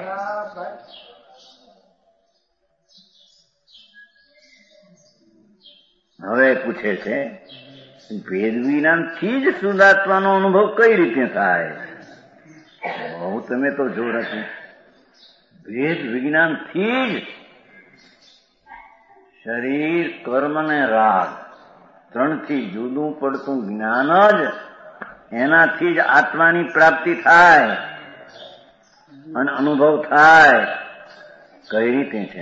હવે પૂછે છે ભેદ વિજ્ઞાનથી જ શુદ્ધાત્માનો અનુભવ કઈ રીતે થાય બહુ તમે તો જોર હતું ભેદ વિજ્ઞાનથી જ શરીર, કર્મ ને રાગ ત્રણથી જુદું પડતું જ્ઞાન જ, એનાથી જ આત્માની પ્રાપ્તિ થાય અને અનુભવ થાય. કઈ રીતે છે?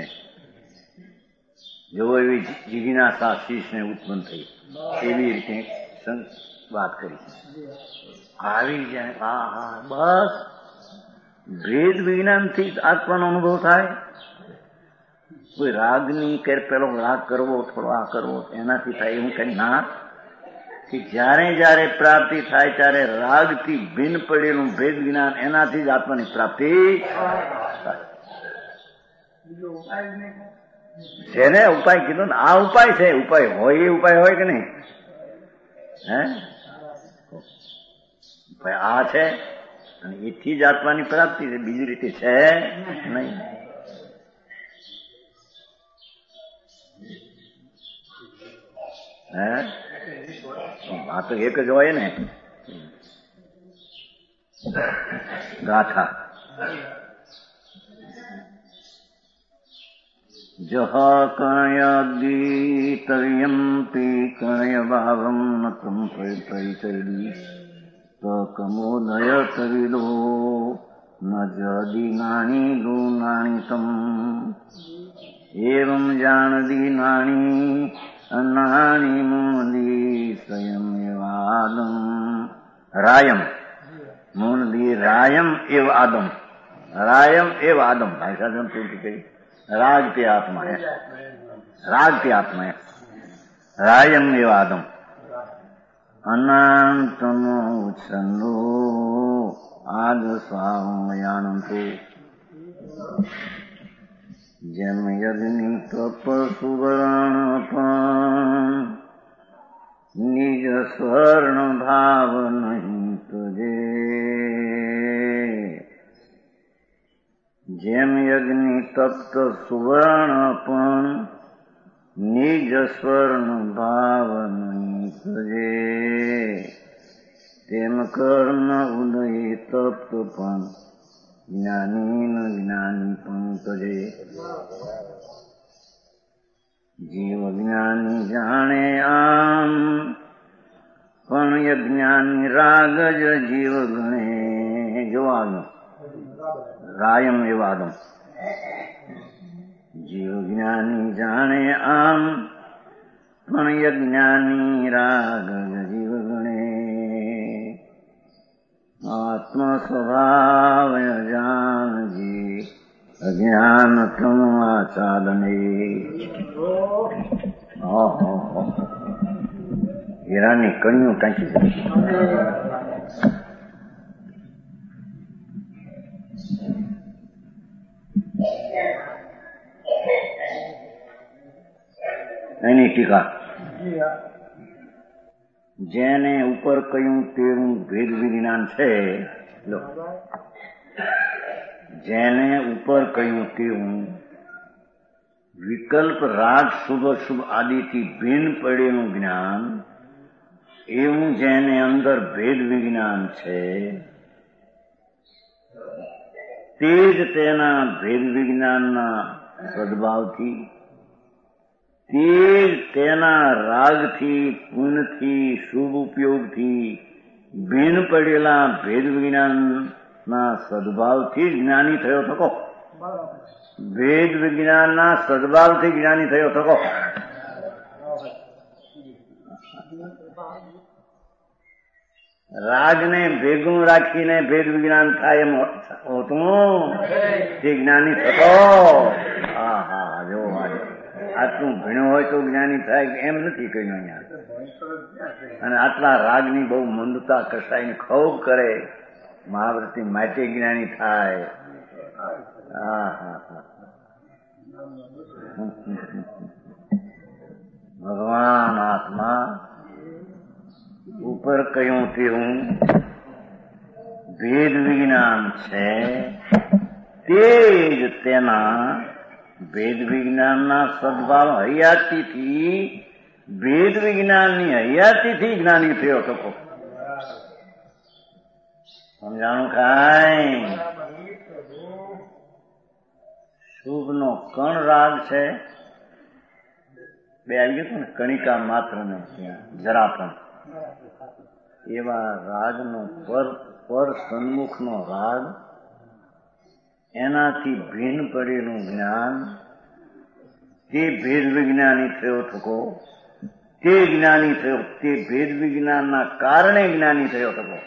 જો એવી જિજ્ઞાસા શીશને ઉત્પન્ન થઈ એવી રીતે વાત કરી. આવી જાય હા હા બસ ભેદ વિજ્ઞાનથી જ આત્માનો અનુભવ થાય. કોઈ રાગની કે પેલો રાગ કરવો, થોડો આ કરવો એનાથી થાય એવું કઈ ના. કે જ્યારે જ્યારે પ્રાપ્તિ થાય ત્યારે રાગથી ભિન્ન પડેલું ભેદ જ્ઞાન, એનાથી જ આત્માની પ્રાપ્તિ થાય. જેને ઉપાય કીધો ને આ ઉપાય છે. ઉપાય હોય એ ઉપાય હોય કે નહીં? હે ઉપાય આ છે અને એથી જ આત્માની પ્રાપ્તિ છે, બીજી રીતે છે નહીં. હે આ તો એક જ હોય ને ગાથા. જહ કણયદીતર્યંપી કણયભાવમ નતમ પરિચરી તકમોદય તવિદો ન જદીનાની ગુનાણીતમ એવં જાણદીનાની અનાની મૂનદી સ્વયં એવાદમ રાયમ મૂનદી રાયમ એવ આદમ રાયમ એવ આદમ. ભાઈ સાહેબ પૂર્તિ કરી. राग के आत्मा है, राग के आत्मा है, रायम एव आदम अनंतमो छंदो आद स्वामयानंतो जम यज्ञ तप सुवर्ण निज स्वर्ण भाव नहीं तुझे. જેમ યજ્ઞ તપ્ત સુવર્ણ પણ નિજ સ્વર્ણ ભાવ નહીં સજે, તેમ કર્મ ઉદય તપ્ત પણ જ્ઞાની ન જ્ઞાની પણ તજે. જીવ જ્ઞાની જાણે આમ પણ યજ્ઞાની રાગ જ જીવ ગણે. જોવાનું રાયમ એવાદમ. જીવ જ્ઞાની જાણે આમ પણ યજ્ઞાની રાગ જીવ ગણે. આત્મ સ્વભાવ જાણજી અજ્ઞાન તમ આચાલને. હીરાની કણીઓ ટાંકી જાય. એની ટીકા. જેને ઉપર કહ્યું તેવું ભેદ વિજ્ઞાન છે. જેને ઉપર કહ્યું તેવું વિકલ્પ રાગ શુભ શુભ આદિથી ભિન્ન પડેલું જ્ઞાન, એવું જેને અંદર ભેદ વિજ્ઞાન છે તે જ તેના ભેદ વિજ્ઞાનના સદભાવથી, તે જ તેના રાગથી, પુણ્યથી, શુભ ઉપયોગથી ભિન્ન પડેલા ભેદ વિજ્ઞાનના સદભાવથી જ્ઞાની થયો થકો. ભેદ વિજ્ઞાનના સદભાવથી જ્ઞાની થયો થકો. રાગને ભેગું રાખીને ભેદ વિજ્ઞાન થાય એમ હોતું તે જ્ઞાની થતો. હા હા જો આટલું ભણ્યો હોય તો જ્ઞાની થાય એમ નથી કહ્યું અહીંયા. અને આટલા રાગની બહુ મંદતા કસાઈને ખૂબ કરે, મહાવ્રતી માટે જ્ઞાની થાય. હા હા હા ભગવાન આત્મા ઉપર કહ્યું તેવું ભેદ વિજ્ઞાન છે, તે જ તેના ભેદ વિજ્ઞાનના સદભાવ હયાતીથી, ભેદ વિજ્ઞાનની હયાતીથી જ્ઞાની થયો શકો. સમજાણું કાંઈ? શુભનો કણ રાગ છે, બે આવી ગયું ને કણિકા માત્ર ને જરા પણ, એવા રાગનો પર પર સન્મુખનો રાગ, એનાથી ભિન્ન પડેલું જ્ઞાન, તે ભેદ વિજ્ઞાની થયો થકો, તે જ્ઞાની થયો, તે ભેદ વિજ્ઞાનના કારણે જ્ઞાની થયો થકો.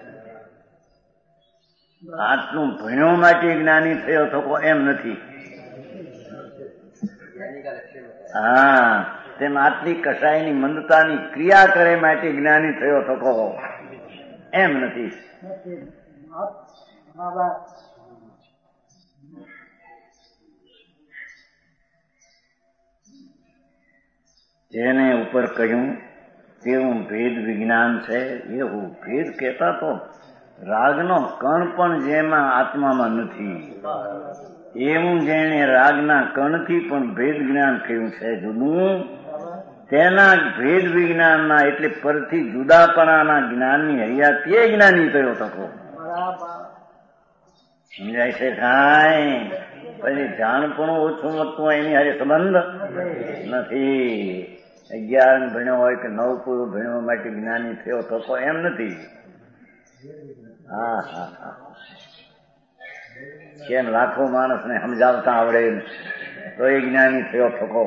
આટલું ભણ્યો માટે જ્ઞાની થયો થકો એમ નથી. હા, તેમ આટલી કસાયની મંદતાની ક્રિયા કરે માટે જ્ઞાની થયો થકો એમ નથી. જેને ઉપર કહ્યું તેવું ભેદ વિજ્ઞાન છે, એવું ભેદ કહેતા તો રાગનો કણ પણ જેમાં આત્મામાં નથી, એવું જેને રાગના કણથી પણ ભેદ જ્ઞાન કહ્યું છે જુદું, તેના ભેદ વિજ્ઞાનના એટલે પરથી જુદાપણાના જ્ઞાનની હૈયા તે જ્ઞાની થયો થકો. સમજાય છે કાંઈ? પછી જાણપણું ઓછું વધતું એની હારે સંબંધ નથી. અગિયાર ભણ્યો હોય કે નવ પૂરું ભણવા માટે જ્ઞાની થયો થકો એમ નથી. હા હા હા, કેમ લાખો માણસને સમજાવતા આવડે તો એ જ્ઞાની થયો થકો.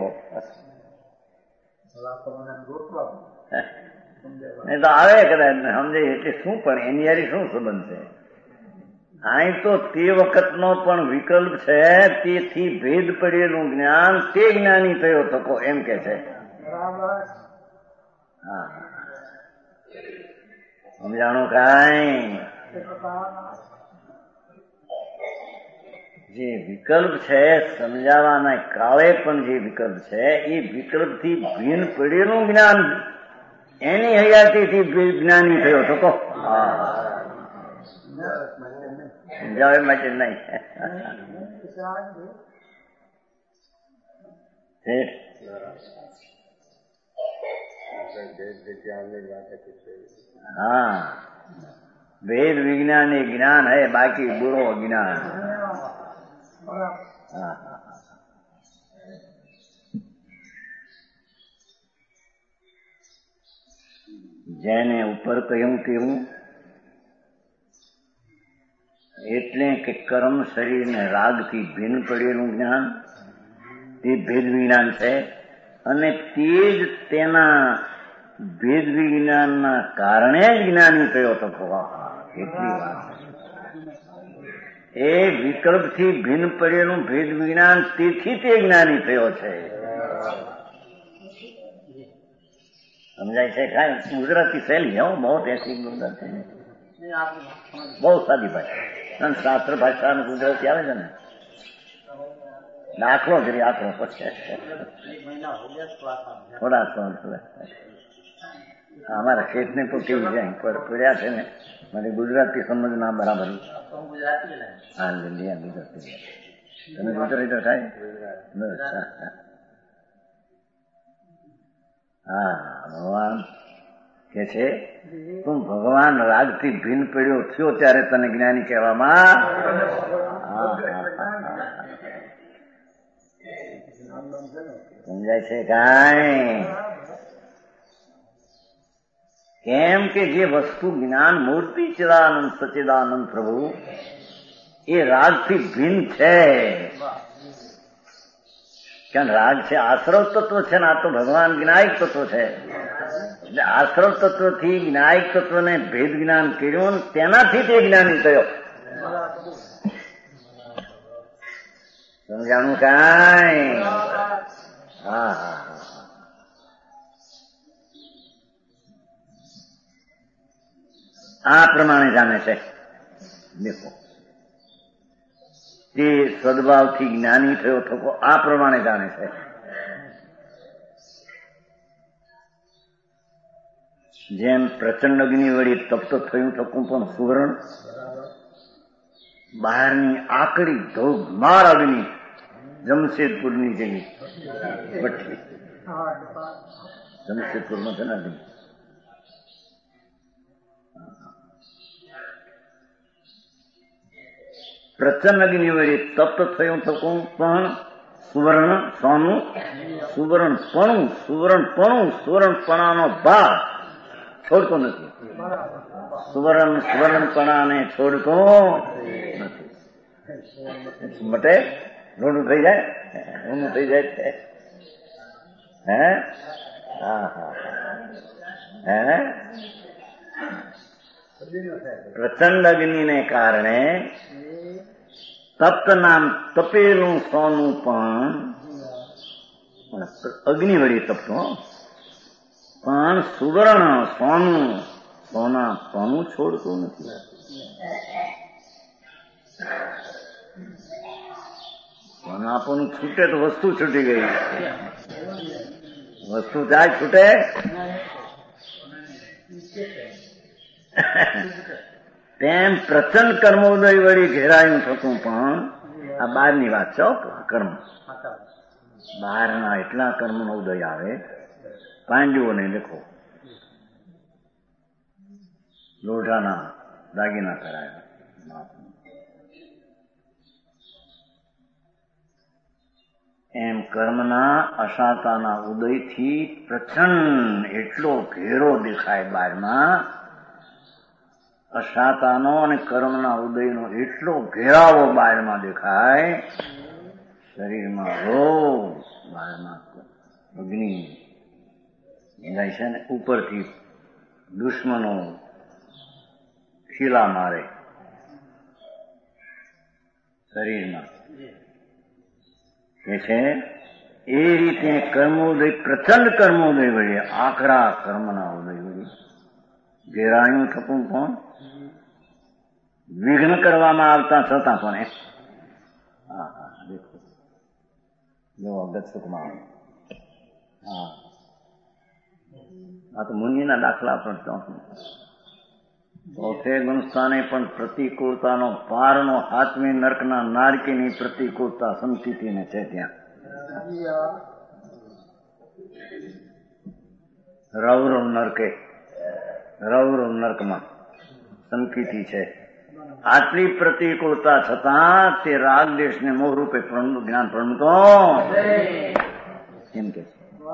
નહીં તો આવે કદાચ સમજે એટલે શું, પણ એની હારી શું સંબંધ છે? અહીં તો તે વખતનો પણ વિકલ્પ છે, તેથી ભેદ પડેલું જ્ઞાન તે જ્ઞાની થયો થકો એમ કે છે. હા, સમજાણું કાંઈ? જે વિકલ્પ છે સમજાવવાના કાળે પણ જે વિકલ્પ છે એ વિકલ્પથી ભિન્ન પડેલું જ્ઞાન એની હયાતીથી જ્ઞાની થયો થકો. સમજાવે માટે નહીં. હા, વેદ વિજ્ઞાન એ જ્ઞાન है, बाकी बुरो ज्ञान. હા, જેને ઉપર કહ્યું તેવું એટલે કે કર્મ શરીરને રાગથી ભિન્ન પડેલું જ્ઞાન તે ભેદ વિજ્ઞાન છે, અને તે જ તેના ભેદ વિજ્ઞાનના કારણે જ્ઞાની થયો થકો. કેટલી વાત! એ વિકલ્પથી ભિન્ન પડેલું ભેદ વિજ્ઞાન તેથી તે જ્ઞાની થયો છે. સમજાય છે કાંઈ? ગુજરાતી શૈલી હો બહુ ऐसी ગુજરાતી, બહુ સાદી ભાષા, શાસ્ત્ર ભાષા ગુજરાતી આવે છે ને. દાખલો કરી આખરો પછી થોડા થોડા અમારા ખેત ને તો કેવું જાય પડ્યા છે ને, મારી ગુજરાતી સમજ ના બરાબર. હા, ગુજરાતી તમે ગુજરાતી તો થાય. હા, ભગવાન કે છે તું ભગવાન રાગથી ભિન્ન પડ્યો થયો ત્યારે તને જ્ઞાની કહેવામાં. સમજાય છે કાંઈ? કેમ કે જે વસ્તુ જ્ઞાન મૂર્તિ ચિદાનંદ સચિદાનંદ પ્રભુ એ રાગથી ભિન્ન છે. કેમ? રાગ છે આશ્રવ તત્વ છે ને, આ તો ભગવાન જ્ઞાયક તત્વ છે. એટલે આશ્રવ તત્વથી જ્ઞાયક તત્વને ભેદ જ્ઞાન કર્યું, તેનાથી તે જ્ઞાની થયો. સમજાણું કાંઈ? હા હા, આ પ્રમાણે જાણે છે. દેખો, તે સદભાવથી જ્ઞાની થયો થકો આ પ્રમાણે જાણે છે. જેમ પ્રચંડ અગ્નિ વળી તપ્ત થયું થકું પણ સુવર્ણ, બહારની આકડી ધોધમાર અગ્નિ જમશેદપુરની જેવી ભઠ્ઠી, જમશેદપુરમાં છે ને અગ્નિ, પ્રચંડ અગ્નિ વળી તપ્ત થયું થકું પણ સુવર્ણ સોનું સુવર્ણપણું સુવર્ણપણું સુવર્ણપણાનો ભાગ છોડતો નથી. સુવર્ણ સુવર્ણપણાને છોડતો નથી. મટે રોડું થઈ જાય ઊનું થઈ જાય હે હા હા હે પ્રચંડ અગ્નિને કારણે તપ્ત નામ તપેલું સોનું પણ અગ્નિ વળી તપતું પણ સુવર્ણ સોનું સોના પણ છોડતું નથી. સોનાપણું છૂટે તો વસ્તુ છૂટી ગઈ. વસ્તુ જાય છૂટે તેમ પ્રચંડ કર્મોદય વળી ઘેરાયું થતું પણ આ બહારની વાત છે. કર્મ બહારના એટલા કર્મનો ઉદય આવે. પાંડવોને દેખો, લોઢાના દાગીના કરાયા. એમ કર્મના અશાતાના ઉદયથી પ્રચંડ એટલો ઘેરો દેખાય બહારમાં. અશાતાનો અને કર્મના ઉદયનો એટલો ઘેરાવો બહારમાં દેખાય. શરીરમાં રોગ બહારમાં અગ્નિ જાય છે ને ઉપરથી દુશ્મનો ખીલા મારે શરીરમાં કે છે. એ રીતે કર્મોદય પ્રચંડ કર્મોદય વળી આકરા કર્મના ઉદય વળી ઘેરાયું થતું પણ વિઘ્ન કરવામાં આવતા છતાં પણ હા હા દેખો જો અગત સુખમાં હા આ તો મુનિના દાખલા પણ ચોથે ગુણસ્થાને પણ પ્રતિકૂળતાનો પારનો હાથમી નર્કના નારકીની પ્રતિકૂળતા સંકિતીને છે. ત્યાં રૌરવ નરકે રૌરવ નર્કમાં સંકિતી છે. આટલી પ્રતિકૂળતા છતાં તે રાગ દેશને મોહરૂપે જ્ઞાન પ્રણતો એમ કે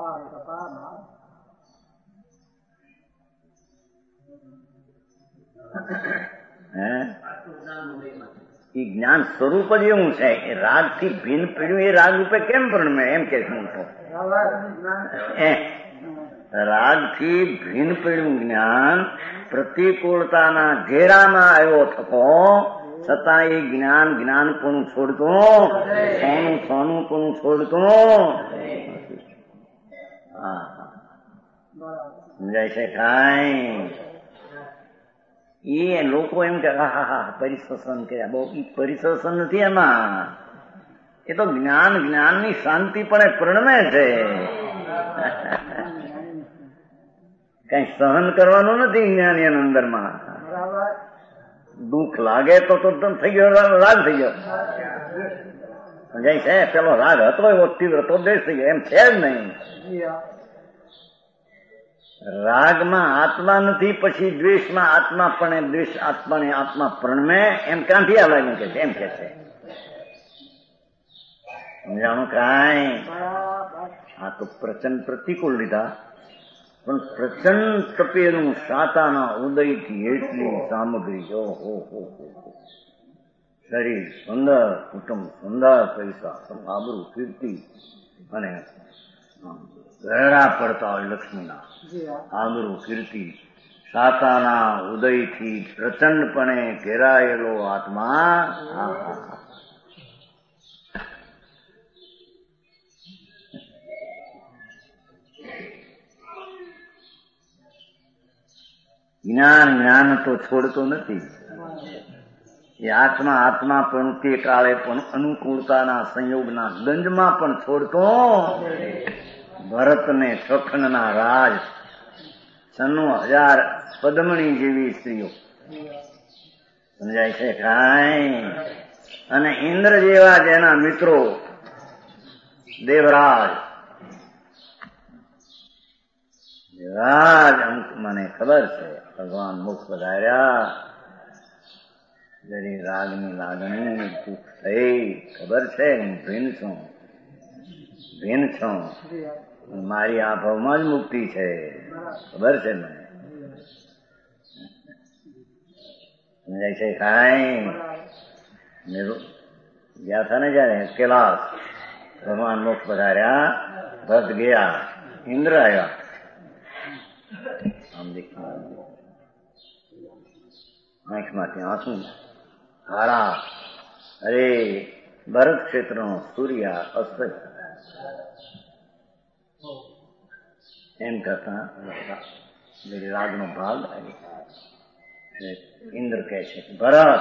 એ જ્ઞાન સ્વરૂપ જ એવું છે. એ રાગ થી ભિન્ન પીડ્યું એ રાગ રૂપે કેમ પ્રણમે એમ કે હું તો રાગ થી ભિન્ન પીડ્યું જ્ઞાન પ્રતિકૂળતાના ઘેરામાં આવ્યો થતો છતાં એ જ્ઞાન જ્ઞાન પણ છોડતો સોનું સોનું પણ છોડતો. હા સમજાય છે કાંઈ? એ લોકો એમ કે હા હા હા પરિશોષણ કર્યા બહુ. એ પરિશોષણ નથી એમાં. એ તો જ્ઞાન જ્ઞાનની શાંતિ પણ પ્રણમે છે. કઈ સહન કરવાનું નથી જ્ઞાન એના અંદરમાં. દુઃખ લાગે તો તો થઈ ગયો રાગ થઈ ગયો. સમજાય છે? પેલો રાગ હતો એવો તીવ્ર તો દેશ થઈ ગયો એમ છે જ નહીં. રાગમાં આત્મા નથી પછી દ્વેષમાં આત્મા પણ દ્વેષ આત્માને આત્મા પ્રણમે એમ ક્યાંથી આવે કે છે એમ કે છે. સમજાણું કાંઈ? આ તો પ્રચંડ પ્રતિકૂળ લીધા પણ પ્રચંડ તપેલું શાતાના ઉદયથી એટલી સામગ્રી ઓહો હો શરીર સુંદર, કુટુંબ સુંદર, પૈસા આબરૂ કીર્તિ અને ગરડા પડતા હોય લક્ષ્મીના આબરૂ કીર્તિ શાતાના ઉદયથી પ્રચંડપણે ઘેરાયેલો આત્મા જ્ઞાન જ્ઞાન તો છોડતો નથી. એ આત્મા આત્મા પણ તે કાળે પણ અનુકૂળતાના સંયોગના ગંજમાં પણ છોડતો. ભરતને સખનના રાજ છન્નું હજાર પદ્મણી જેવી સ્ત્રીઓ સમજાય છે કાંઈ? અને ઇન્દ્ર જેવા જેના મિત્રો દેવરાજ દેવરાજ મને ખબર છે ભગવાન મુખ પધાર્યા જરી રાગની લાગણી દુઃખ થઈ, ખબર છે હું ભીન છું, ભીન છું, મારી આ ભાવમાં જ મુક્તિ છે, ખબર છે મને. સમજાય છે કાંઈ? ગયા હતા ને જયારે કૈલાસ, ભગવાન મોક્ષ પધાર્યા, ભક્ત ગયા, ઇન્દ્ર આવ્યા, આમ દેખી આંખમાંથી આંસુ હારા. અરે ભરત ક્ષેત્રનો સૂર્ય અસ્ત એમ કરતા રાગનો ભાગ ઇન્દ્ર કહે છે, ભરત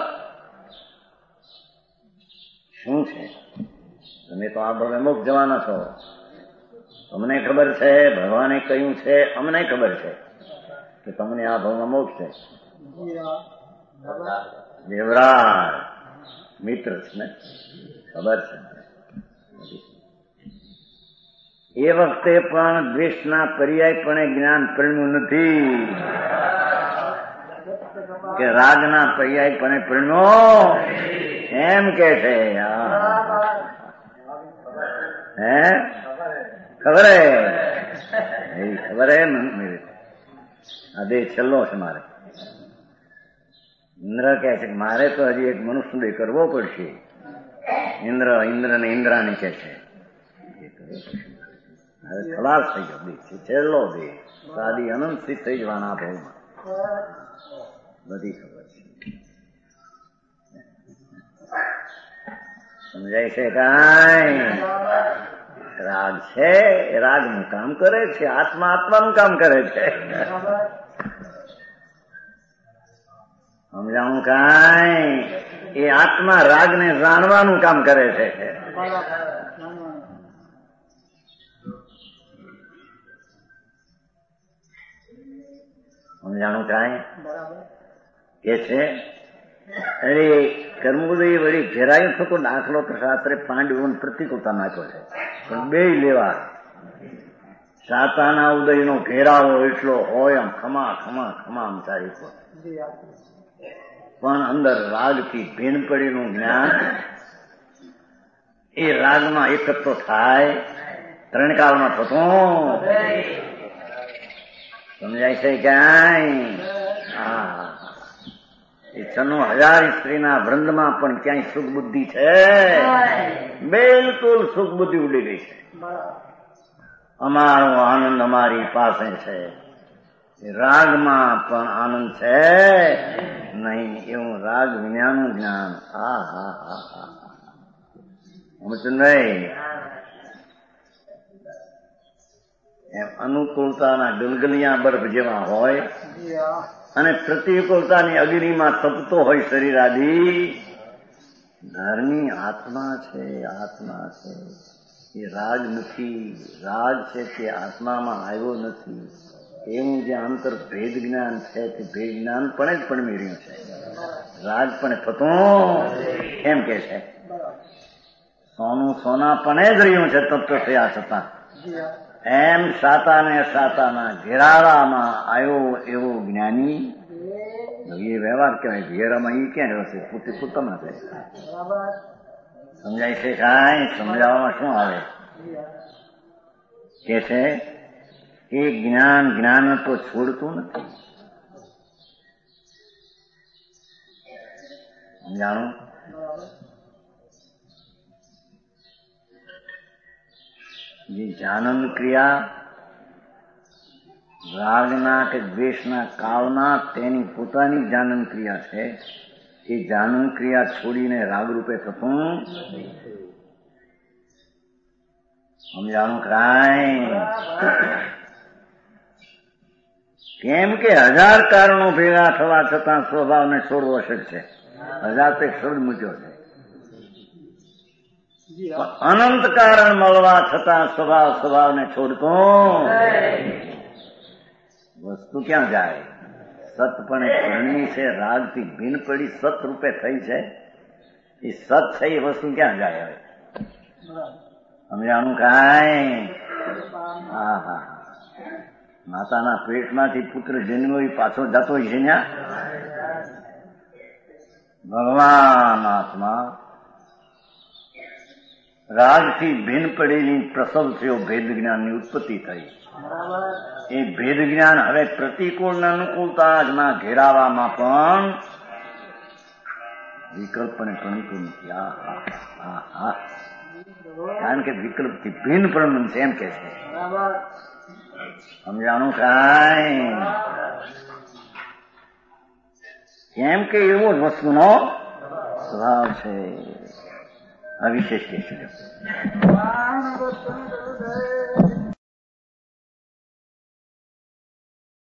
શું છે, તમે તો આ ભવે મોક્ષ જવાના છો, તમને ખબર છે, ભગવાને કહ્યું છે, અમને ખબર છે કે તમને આ ભવમાં મોક્ષ છે. દેવરાજ મિત્ર છે ને, ખબર છે. એ વખતે પણ દ્વેષના પર્યાયપણે જ્ઞાન પરણ્યું નથી કે રાગના પર્યાયપણે પરણ્યો, એમ કે છે. હે ખબર હે, ખબર હે, આ દે છેલ્લો છે મારે. ઇન્દ્ર કહે છે કે મારે તો હજી એક મનુષ્ય કરવો પડશે. ઇન્દ્ર ઇન્દ્ર ને ઇન્દ્રાણી કે છે હવે ખલાસ થઈ ગયો, દેહ છે છેલ્લો દેહ, સાદી અનંત સ્થિત થઈ જવાના ભાવમાં, બધી ખબર છે. સમજાય છે કાંઈ? રાગ છે, રાગનું કામ કરે છે, આત્મા આત્માનું કામ કરે છે. સમજાવું કાંઈ? એ આત્મા રાગને જાણવાનું કામ કરે છે. સમજાણું કાંઈ? કે છે અરે કર્મોદય વળી ઘેરાયું થતો દાખલો તો શાસ્ત્રે પાંડવોને પ્રતિકૂળતા નાખ્યો છે, પણ બે લેવા. સાતાના ઉદયનો ઘેરાવો એટલો હોય આમ ખમા ખમા ખમા આમ ચારી પર, પણ અંદર રાગથી ભીન પડીનું જ્ઞાન એ રાગમાં એકત્ર થાય, ત્રણ કાળમાં થતું. સમજાય છે ક્યાંય? હા, એ છન્નું હજાર સ્ત્રીના વૃંદમાં પણ ક્યાંય સુખ બુદ્ધિ છે? બિલકુલ સુખ બુદ્ધિ ઉડી ગઈ છે. અમારો આનંદ અમારી પાસે છે, રાગમાં પણ આનંદ છે નહીં, એવું રાગ વિનાનું જ્ઞાન. હા હા હા હા સમજતું નહીં? એમ અનુકૂળતાના ગલગલિયા બરફ જેવા હોય અને પ્રતિકૂળતાની અગ્નિમાં તપતો હોય શરીર આદિ. ધર્મી આત્મા છે, આત્મા છે, એ રાગ નથી. રાગ છે તે આત્મામાં આવ્યો નથી. એવું જે અંતર ભેદ જ્ઞાન છે તે ભેદ જ્ઞાન પણ જ પડમી રહ્યું છે, રાગ પણ થતું. એમ કે છે સોનું સોના પણ જ રહ્યું છે તત્વ થયા છતાં. એમ સાતા ને અસાતાના ઘેરાળામાં આવ્યો એવો જ્ઞાની, એ વ્યવહાર કહેવાય. ઘેરામાં એ ક્યાં રહ્યો છે? પોતે પોતામાં છે. સમજાય છે કાંઈ? સમજાવવામાં શું આવે? કે છે એ જ્ઞાન જ્ઞાન તો છોડતું નથી. સમજાણું? જે જાનન ક્રિયા રાગના કે દ્વેષના કાળના તેની પોતાની જાનન ક્રિયા છે, એ જાનન ક્રિયા છોડીને રાગરૂપે થતું. સમજાણું કાંઈ? કેમ કે હજાર કારણો ભેગા થવા છતાં સ્વભાવને છોડવો અશક્ય છે. હજાર તો એક શબ્દ મૂક્યો છે. અનંત કારણ મળવા છતાં સ્વભાવ સ્વભાવને છોડતો વસ્તુ ક્યાં જાય? સતપણે પરણી છે, રાગથી ભીન પડી સત રૂપે થઈ છે, એ સત છે એ વસ્તુ ક્યાં જાય? હવે સમજાણું કાંઈ? હા હા, માતાના પેટમાંથી પુત્ર જન્મ્યો એ પાછો જતો છે ને? ભગવાન આત્મા રાગથી ભિન્ન પડેલી પ્રસવ થયો, ભેદ જ્ઞાનની ઉત્પત્તિ થઈ. એ ભેદ જ્ઞાન હવે પ્રતિકૂળ ને અનુકૂળતાના ઘેરાવામાં પણ વિકલ્પને ગણતું નથી. કારણ કે વિકલ્પથી ભિન્ન પણ છે એમ કે છે. સમજાણું કાંઈ? કેમ કે એવો જ વસ્તુનો સ્વભાવ છે. અવિશેષ કે